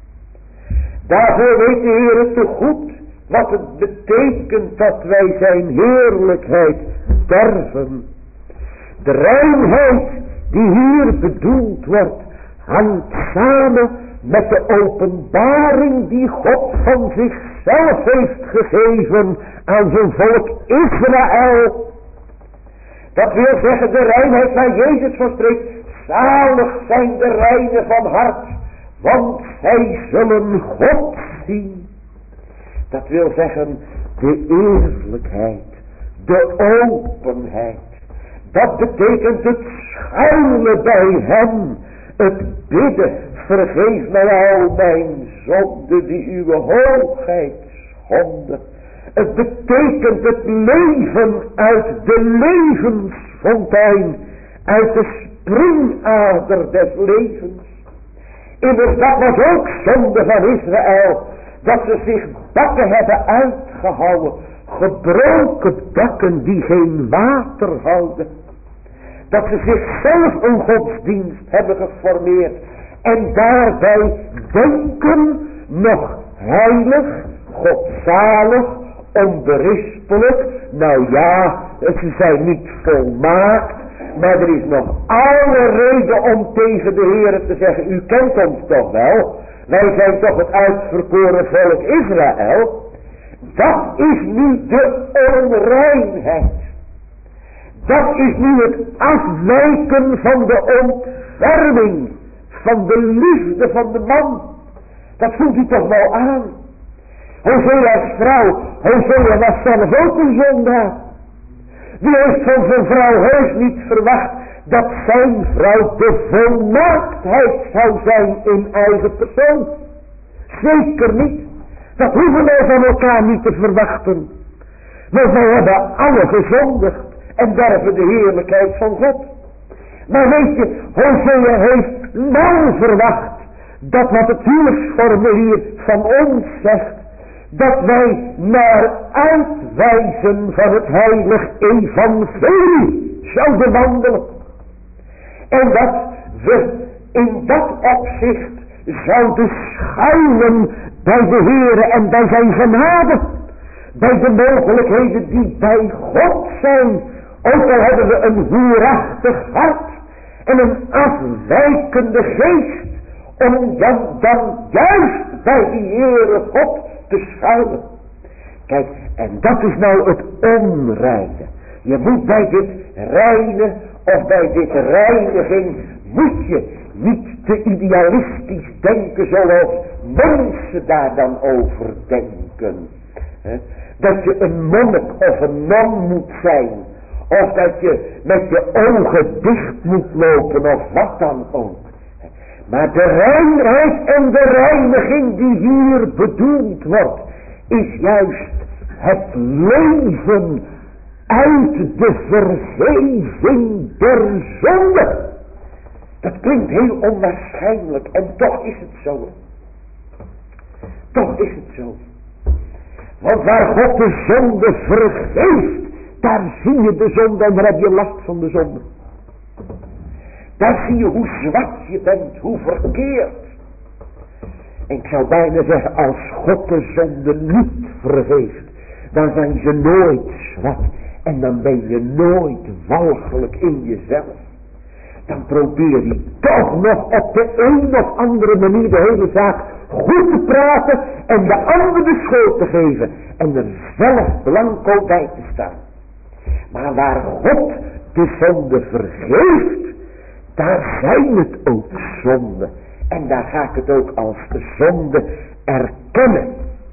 Speaker 1: Daarvoor weet de Heer te goed wat het betekent dat wij zijn heerlijkheid derven. De reinheid die hier bedoeld wordt, hangt samen met de openbaring die God van zichzelf heeft gegeven aan zijn volk Israël. Dat wil zeggen de reinheid waar Jezus van spreekt. Zalig zijn de reinen van hart, want zij zullen God zien. Dat wil zeggen de eerlijkheid, de openheid. Dat betekent het schuilen bij hem. Het bidden, vergeef mij al mijn zonde die uw hoogheid schonden. Het betekent het leven uit de levensfontein, uit de springader des levens. Immers dat was ook zonde van Israël, dat ze zich bakken hebben uitgehouden, gebroken bakken die geen water houden. Dat ze zichzelf een godsdienst hebben geformeerd en daarbij denken nog heilig, godzalig, onberispelijk. Nou ja, ze zijn niet volmaakt, Maar er is nog alle reden om tegen de Heer te zeggen, u kent ons toch wel. Wij zijn toch het uitverkoren volk Israël. Dat is nu de onreinheid. Dat is nu het afwijken van de ontferming. Van de liefde van de man. Dat voelt u toch wel aan. Hosea's vrouw. Hosea was zelf ook een zondaar. Die heeft van zijn vrouw heus niet verwacht dat zijn vrouw de volmaaktheid zou zijn in eigen persoon. Zeker niet. Dat hoeven wij van elkaar niet te verwachten. Maar wij hebben alle gezondigd en derven de heerlijkheid van God. Maar weet je, Hosea heeft wel verwacht dat wat het huwelijksformulier van ons zegt, dat wij naar uitwijzen van het heilig evangelie zouden wandelen. En dat we in dat opzicht zouden schuilen bij de Heere en bij zijn genade. Bij de mogelijkheden die bij God zijn. Ook al hebben we een hoerachtig hart en een afwijkende geest. Om dan juist bij die Heere God te schuilen. Kijk, en dat is nou het onreine. Je moet bij dit reine of bij dit reiniging moet je niet te idealistisch denken zoals mensen daar dan over denken. Dat je een monnik of een non moet zijn. Of dat je met je ogen dicht moet lopen of wat dan ook. Maar de reinheid en de reiniging die hier bedoeld wordt, is juist het leven uit de vergeving der zonde. Dat klinkt heel onwaarschijnlijk en toch is het zo. Toch is het zo. Want waar God de zonde vergeeft, daar zie je de zonde en daar heb je last van de zonde. Daar zie je hoe zwart je bent, hoe verkeerd. En ik zou bijna zeggen, als God de zonde niet vergeeft, dan zijn ze nooit zwart. En dan ben je nooit walgelijk in jezelf. Dan probeer je toch nog op de een of andere manier de hele zaak goed te praten en de ander de schuld te geven. En er zelf blanco bij te staan. Maar waar God de zonde vergeeft, daar zijn het ook zonden. En daar ga ik het ook als zonde erkennen.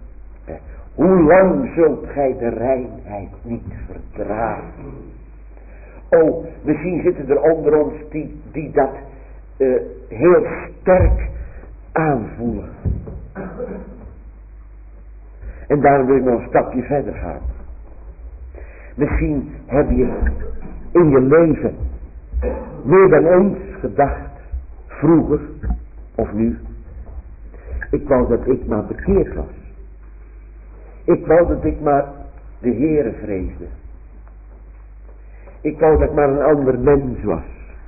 Speaker 1: Hoe lang zult gij de reinheid niet verdragen? Oh, misschien zitten er onder ons die dat heel sterk aanvoelen. En daarom wil ik nog een stapje verder gaan. Misschien heb je in je leven meer dan eens gedacht, vroeger of nu, ik wou dat ik maar bekeerd was. Ik wou dat ik maar de Heere vreesde. Ik wou dat ik maar een ander mens was.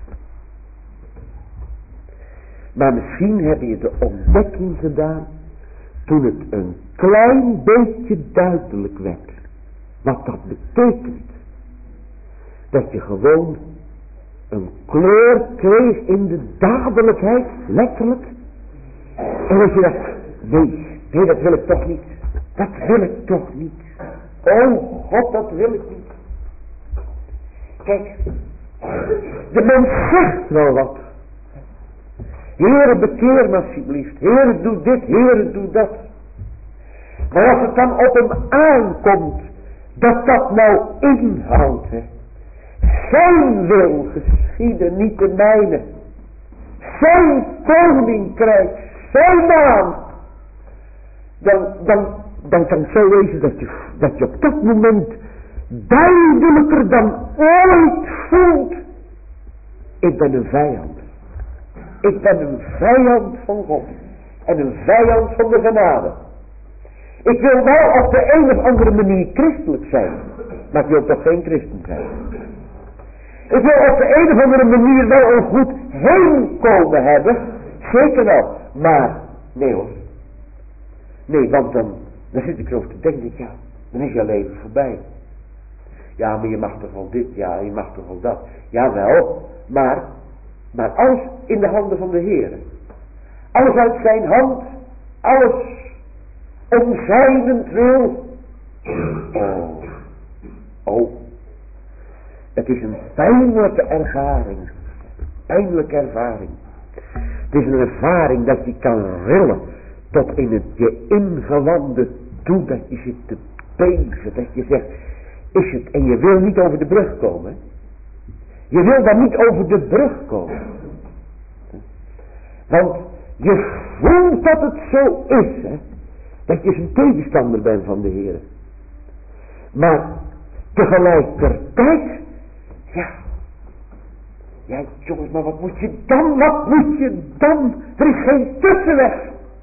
Speaker 1: Maar misschien heb je de ontdekking gedaan toen het een klein beetje duidelijk werd wat dat betekent. Dat je gewoon een kleur kreeg in de dadelijkheid, letterlijk. En als je dacht, nee, dat wil ik toch niet. Dat wil ik toch niet. Oh God, dat wil ik niet. Kijk, de mens zegt wel wat. Heere, bekeer me alsjeblieft. Heere, doe dit, Heere, doe dat. Maar als het dan op hem aankomt, dat nou inhoudt, zijn wil geschieden, niet de mijne. Zijn koninkrijk, zijn naam. Dan kan het zo wezen dat je op dat moment duidelijker dan ooit voelt. Ik ben een vijand. Ik ben een vijand van God. En een vijand van de genade. Ik wil wel op de een of andere manier christelijk zijn. Maar ik wil toch geen christen zijn. Ik wil op de een of andere manier wel een goed heenkomen hebben. Zeker wel. Maar, nee hoor. Nee, want dan zit ik erover te denken. Ja, dan is jouw leven voorbij. Ja, maar je mag toch wel dit, ja, je mag toch wel dat. Jawel, maar alles in de handen van de Heer. Alles uit zijn hand, alles om zijnentwil. Oh, het is een pijnlijke ervaring. Pijnlijke ervaring. Het is een ervaring dat je kan rillen tot in het je ingewanden toe, dat je zit te beven, dat je zegt, is het, en je wil niet over de brug komen. Je wil dan niet over de brug komen. Want je voelt dat het zo is, hè, dat je zijn tegenstander bent van de Heer. Maar tegelijkertijd, ja jongens, maar wat moet je dan, er is geen tussenweg.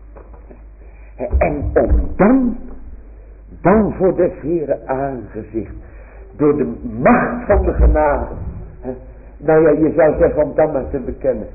Speaker 1: En om dan voor des Heeren aangezicht, door de macht van de genade, nou ja, je zou zeggen om dan maar te bekennen.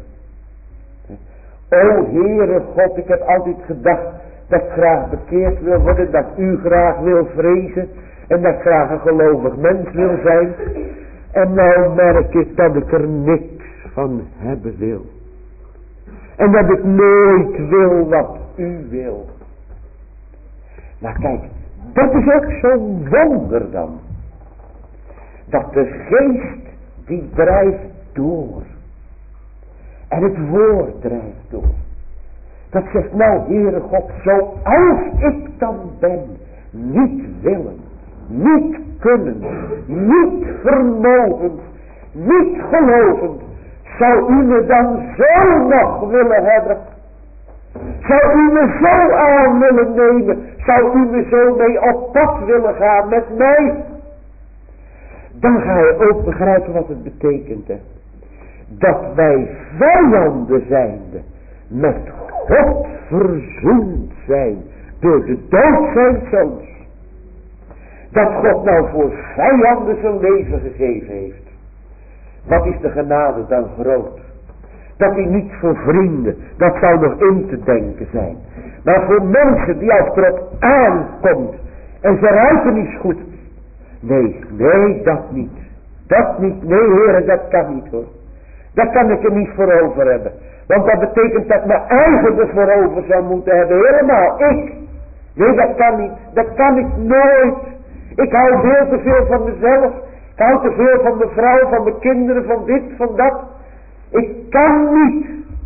Speaker 1: O Heere God, ik heb altijd gedacht dat ik graag bekeerd wil worden, dat ik u graag wil vrezen en dat ik graag een gelovig mens wil zijn. En nou merk ik dat ik er niks van hebben wil. En dat ik nooit wil wat u wil. Maar kijk, dat is ook zo'n wonder dan. Dat de geest die drijft door. En het woord drijft door. Dat zegt nou Heere God, zoals ik dan ben, niet willen, niet kunnen, niet vermogend, niet gelovend, zou u me dan zo nog willen hebben? Zou u me zo aan willen nemen? Zou u me zo mee op pad willen gaan met mij? Dan ga je ook begrijpen wat het betekent. Hè? Dat wij vijanden zijnde met God verzoend zijn door de dood zijn zoons. Dat God nou voor vijanden zijn leven gegeven heeft. Wat is de genade dan groot? Dat hij niet voor vrienden, dat zou nog in te denken zijn. Maar voor mensen die als erop aankomt en ze ruiken niet goed. Nee, dat niet. Dat niet, nee heren, dat kan niet hoor. Dat kan ik er niet voor over hebben. Want dat betekent dat ik mijn eigen er voor over zou moeten hebben. Helemaal, ik. Nee, dat kan niet. Dat kan ik nooit. Ik hou veel te veel van mezelf. Ik hou te veel van mijn vrouw, van mijn kinderen, van dit, van dat. Ik kan niet.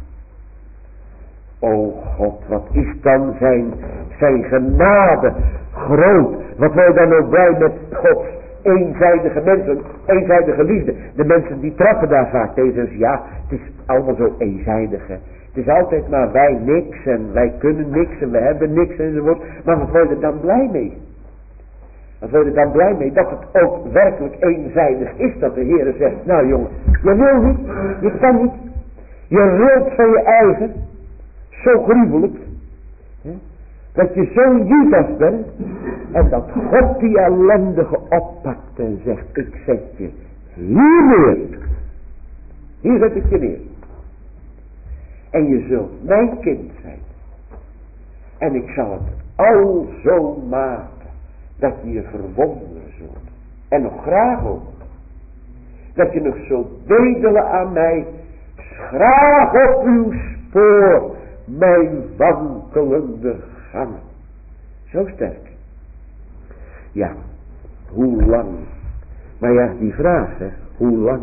Speaker 1: O God, wat is dan zijn genade groot. Wat wil je dan ook blij met Gods eenzijdige mensen, eenzijdige liefde. De mensen die trappen daar vaak tegen. Ja, het is allemaal zo eenzijdig. Hè. Het is altijd maar wij niks en wij kunnen niks en we hebben niks enzovoort. Maar wat wil je er dan blij mee? Wat wil je er dan blij mee? Dat het ook werkelijk eenzijdig is. Dat de Heer zegt, nou jongen, je wil niet, je kan niet. Je wilt van je eigen. Zo gruwelijk. Dat je zo'n Judas bent. En dat God die ellendige oppakt en zegt, ik zet je hier neer. Hier zet ik je neer. En je zult mijn kind zijn. En ik zal het al zo maken. Dat je je verwonderen zult. En nog graag ook. Dat je nog zult bedelen aan mij. Graag op uw spoor. Mijn wankelende gangen. Zo sterk. Ja. Hoe lang? Maar ja, die vraag hè. Hoe lang?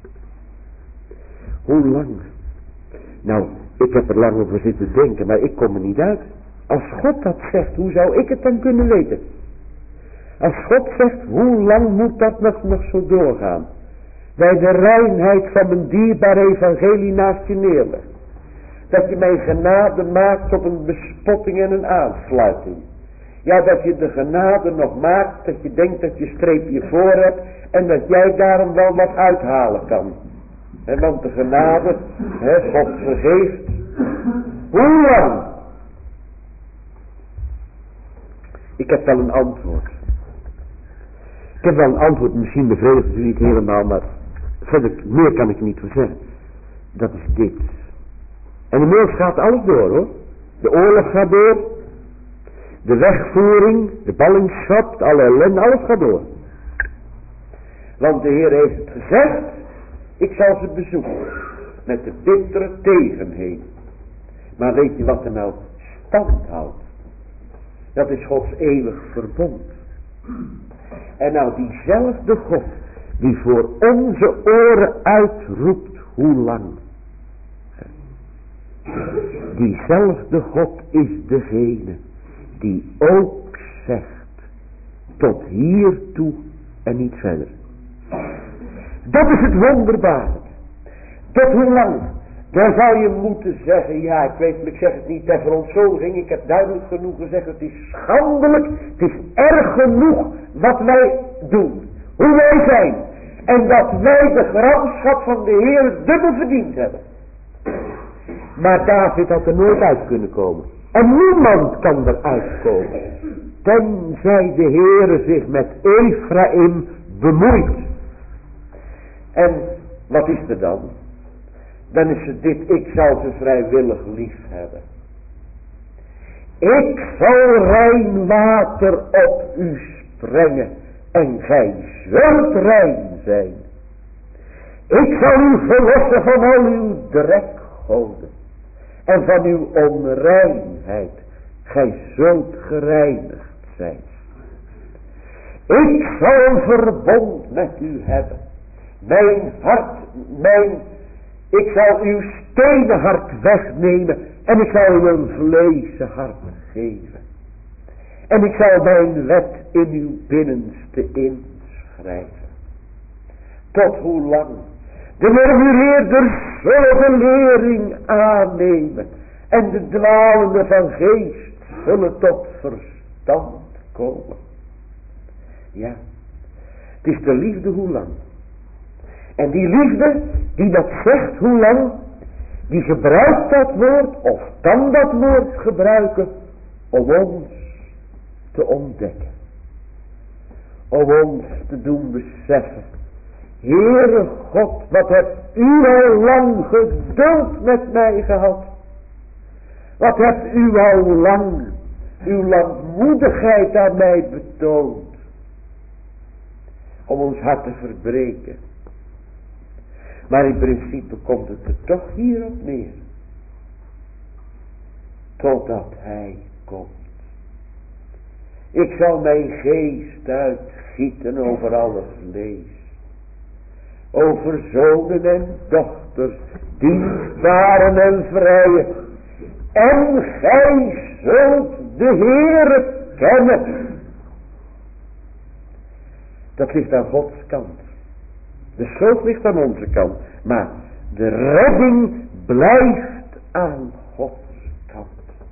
Speaker 1: Hoe lang? Nou, ik heb er lang over zitten denken. Maar ik kom er niet uit. Als God dat zegt, hoe zou ik het dan kunnen weten? Als God zegt, hoe lang moet dat nog zo doorgaan? Bij de reinheid van mijn dierbaar evangelie naast je neerlegt. Dat je mijn genade maakt tot een bespotting en een aansluiting. Ja, dat je de genade nog maakt, dat je denkt dat je streepje voor hebt. En dat jij daarom wel wat uithalen kan. En want de genade, God vergeeft. Hoe lang? Ik heb wel een antwoord. Ik heb wel een antwoord, misschien bevredigt u niet helemaal, maar verder, meer kan ik er niet voor zeggen. Dat is dit. En inmiddels gaat alles door hoor. De oorlog gaat door. De wegvoering, de ballingschap, alle ellende, alles gaat door. Want de Heer heeft het gezegd, ik zal ze bezoeken. Met de bittere tegenheen. Maar weet je wat er nou stand houdt? Dat is Gods eeuwig verbond. En nou diezelfde God die voor onze oren uitroept hoe lang. Diezelfde God is degene die ook zegt tot hiertoe en niet verder. Dat is het wonderbare. Tot hoe lang? Dan zou je moeten zeggen, ja ik weet, ik zeg het niet ter verontschuldiging, ik heb duidelijk genoeg gezegd, het is schandelijk, het is erg genoeg wat wij doen. Hoe wij zijn. En dat wij de gramschap van de Heer dubbel verdiend hebben. Maar David had er nooit uit kunnen komen. En niemand kan eruit komen. Tenzij de Heer zich met Ephraim bemoeit. En wat is er dan? Dan is het dit, ik zal ze vrijwillig lief hebben. Ik zal rein water op u sprengen en gij zult rein zijn. Ik zal u verlossen van al uw drekgoden en van uw onreinheid. Gij zult gereinigd zijn. Ik zal een verbond met u hebben. Mijn hart, ik zal uw stenen hart wegnemen en ik zal u een vleesen hart geven. En ik zal mijn wet in uw binnenste inschrijven. Tot hoe lang? De murmureerders zullen de lering aannemen. En de dwalende van geest zullen tot verstand komen. Ja, het is de liefde hoe lang. En die liefde die dat zegt hoe lang, die gebruikt dat woord of kan dat woord gebruiken om ons te ontdekken. Om ons te doen beseffen. Heere God, wat hebt u al lang geduld met mij gehad. Wat hebt u al lang uw langmoedigheid aan mij betoond. Om ons hart te verbreken. Maar in principe komt het er toch hierop neer. Totdat hij komt. Ik zal mijn geest uitgieten over alle vlees. Over zonen en dochters, dienstbaren en vrije. En gij zult de Heere kennen. Dat ligt aan Gods kant. De schuld ligt aan onze kant. Maar de redding blijft aan Gods kant.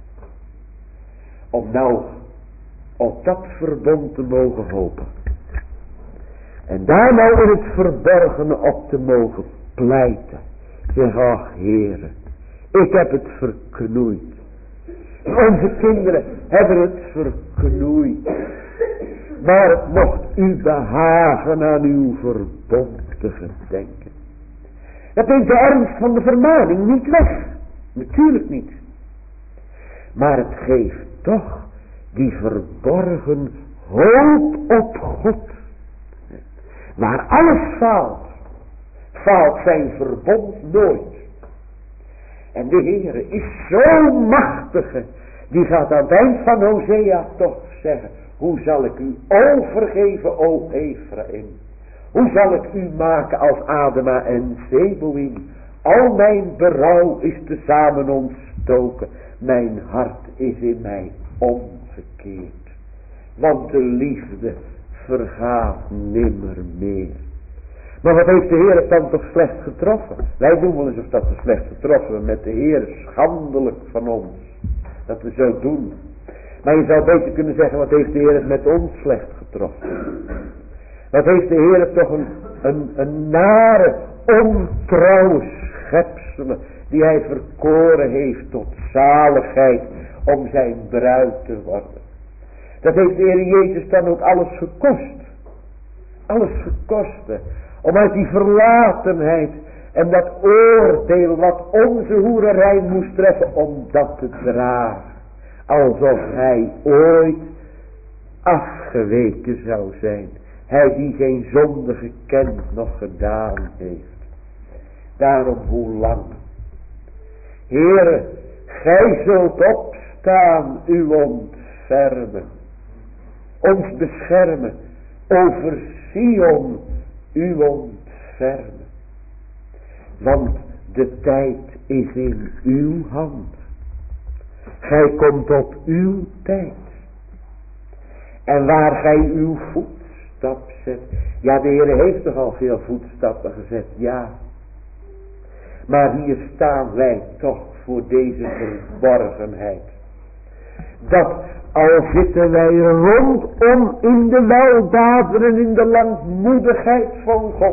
Speaker 1: Om nou op dat verbond te mogen hopen. En daar nou in het verborgene op te mogen pleiten. Zeg, ach Heere, ik heb het verknoeid. Onze kinderen hebben het verknoeid. Maar het mocht u behagen aan uw verbond te gedenken. Dat neemt de ernst van de vermaning niet weg. Natuurlijk niet. Maar het geeft toch die verborgen hoop op God. Waar alles faalt, faalt zijn verbond nooit. En de Heere is zo machtige, die gaat aan het eind van Hosea toch zeggen, hoe zal ik u overgeven, o Ephraim? Hoe zal ik u maken als Adema en Zeboïm? Al mijn berouw is tezamen ontstoken. Mijn hart is in mij omgekeerd. Want de liefde vergaat nimmer meer. Maar wat heeft de Heer het dan toch slecht getroffen? Wij doen wel eens of dat we slecht getroffen hebben met de Heer. Schandelijk van ons. Dat we zo doen. Maar je zou beter kunnen zeggen, wat heeft de Heer het met ons slecht getroffen? Wat heeft de Heer toch een nare, ontrouwe schepselen die hij verkoren heeft tot zaligheid om zijn bruid te worden. Dat heeft de Heer Jezus dan ook alles gekost. Alles gekost. Om uit die verlatenheid en dat oordeel wat onze hoererij moest treffen, om dat te dragen. Alsof hij ooit afgeweken zou zijn Hij die geen zonde gekend nog gedaan heeft. Daarom hoe lang? Heere, gij zult opstaan, u ontfermen. Ons beschermen. Over Sion, u ontfermen. Want de tijd is in uw hand. Gij komt op uw tijd. En waar gij uw voetstap zet. Ja, de Heer heeft toch al veel voetstappen gezet. Ja. Maar hier staan wij toch voor deze verborgenheid. Dat al zitten wij rondom in de weldaden en in de langmoedigheid van God.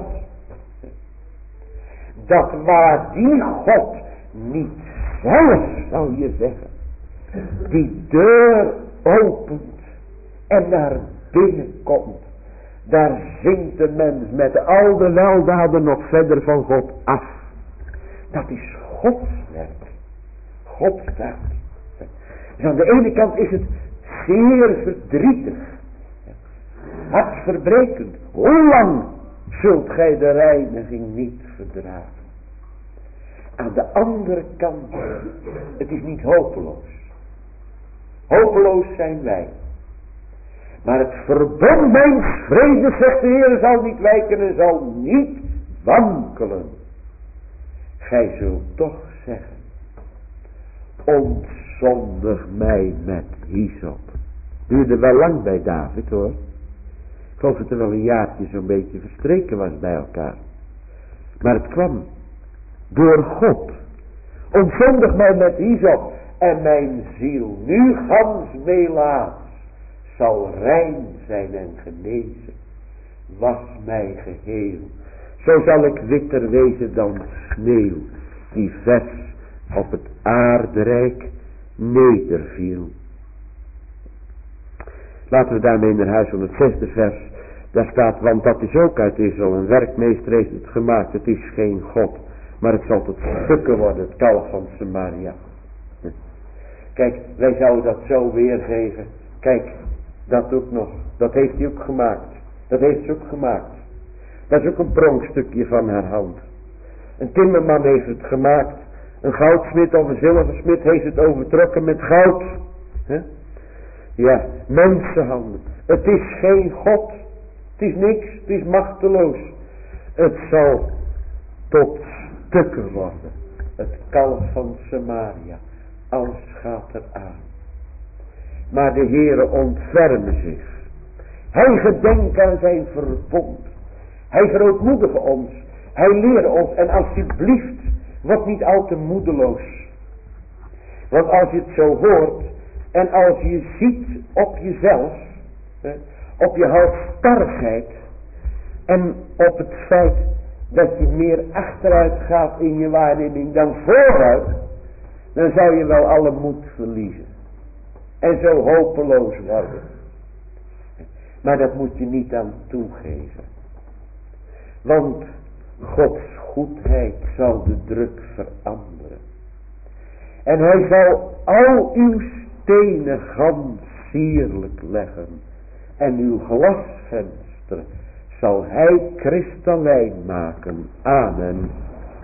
Speaker 1: Dat waar die God niet zelf, zou je zeggen, die deur opent en naar binnen komt. Daar zingt de mens met al de weldaden nog verder van God af. Dat is Gods werk. Gods werk. Dus aan de ene kant is het zeer verdrietig. Hartverbrekend. Hoe lang zult gij de reiniging niet verdragen? Aan de andere kant, het is niet hopeloos. Hopeloos zijn wij. Maar het verbond mijns vredes, zegt de Heer, zal niet wijken en zal niet wankelen. Gij zult toch zeggen, ontzondig mij met hyssop. Duurde wel lang bij David, hoor. Ik geloof dat er wel een jaartje zo'n beetje verstreken was bij elkaar. Maar het kwam door God. Ontzondig mij met hyssop en mijn ziel, nu gans melaats, zal rein zijn en genezen. Was mij geheel. Zo zal ik witter wezen dan sneeuw, die vers op het aardrijk nederviel. Laten we daarmee naar huis van het 6e vers. Daar staat, want dat is ook uit Israël. Een werkmeester heeft het gemaakt. Het is geen God. Maar het zal tot stukken worden, het kalf van Samaria. Kijk, wij zouden dat zo weergeven. Kijk, dat ook nog. Dat heeft hij ook gemaakt. Dat heeft ze ook gemaakt. Dat is ook een pronkstukje van haar hand. Een timmerman heeft het gemaakt. Een goudsmid of een zilversmid heeft het overtrokken met goud. Ja, mensenhanden. Het is geen God. Het is niks. Het is machteloos. Het zal tot stukken worden. Het kalf van Samaria. Alles gaat eraan. Maar de Heere ontferme zich. Hij gedenkt aan zijn verbond. Hij verootmoedigt ons. Hij leert ons. En alsjeblieft, word niet al te moedeloos. Want als je het zo hoort. En als je ziet op jezelf. Op je halsstarrigheid. En op het feit dat je meer achteruit gaat in je waarneming dan vooruit. Dan zou je wel alle moed verliezen. En zo hopeloos worden. Maar dat moet je niet aan toegeven. Want Gods goedheid zal de druk veranderen. En hij zal al uw stenen gans sierlijk leggen. En uw glasvenster zal hij kristallijn maken. Amen.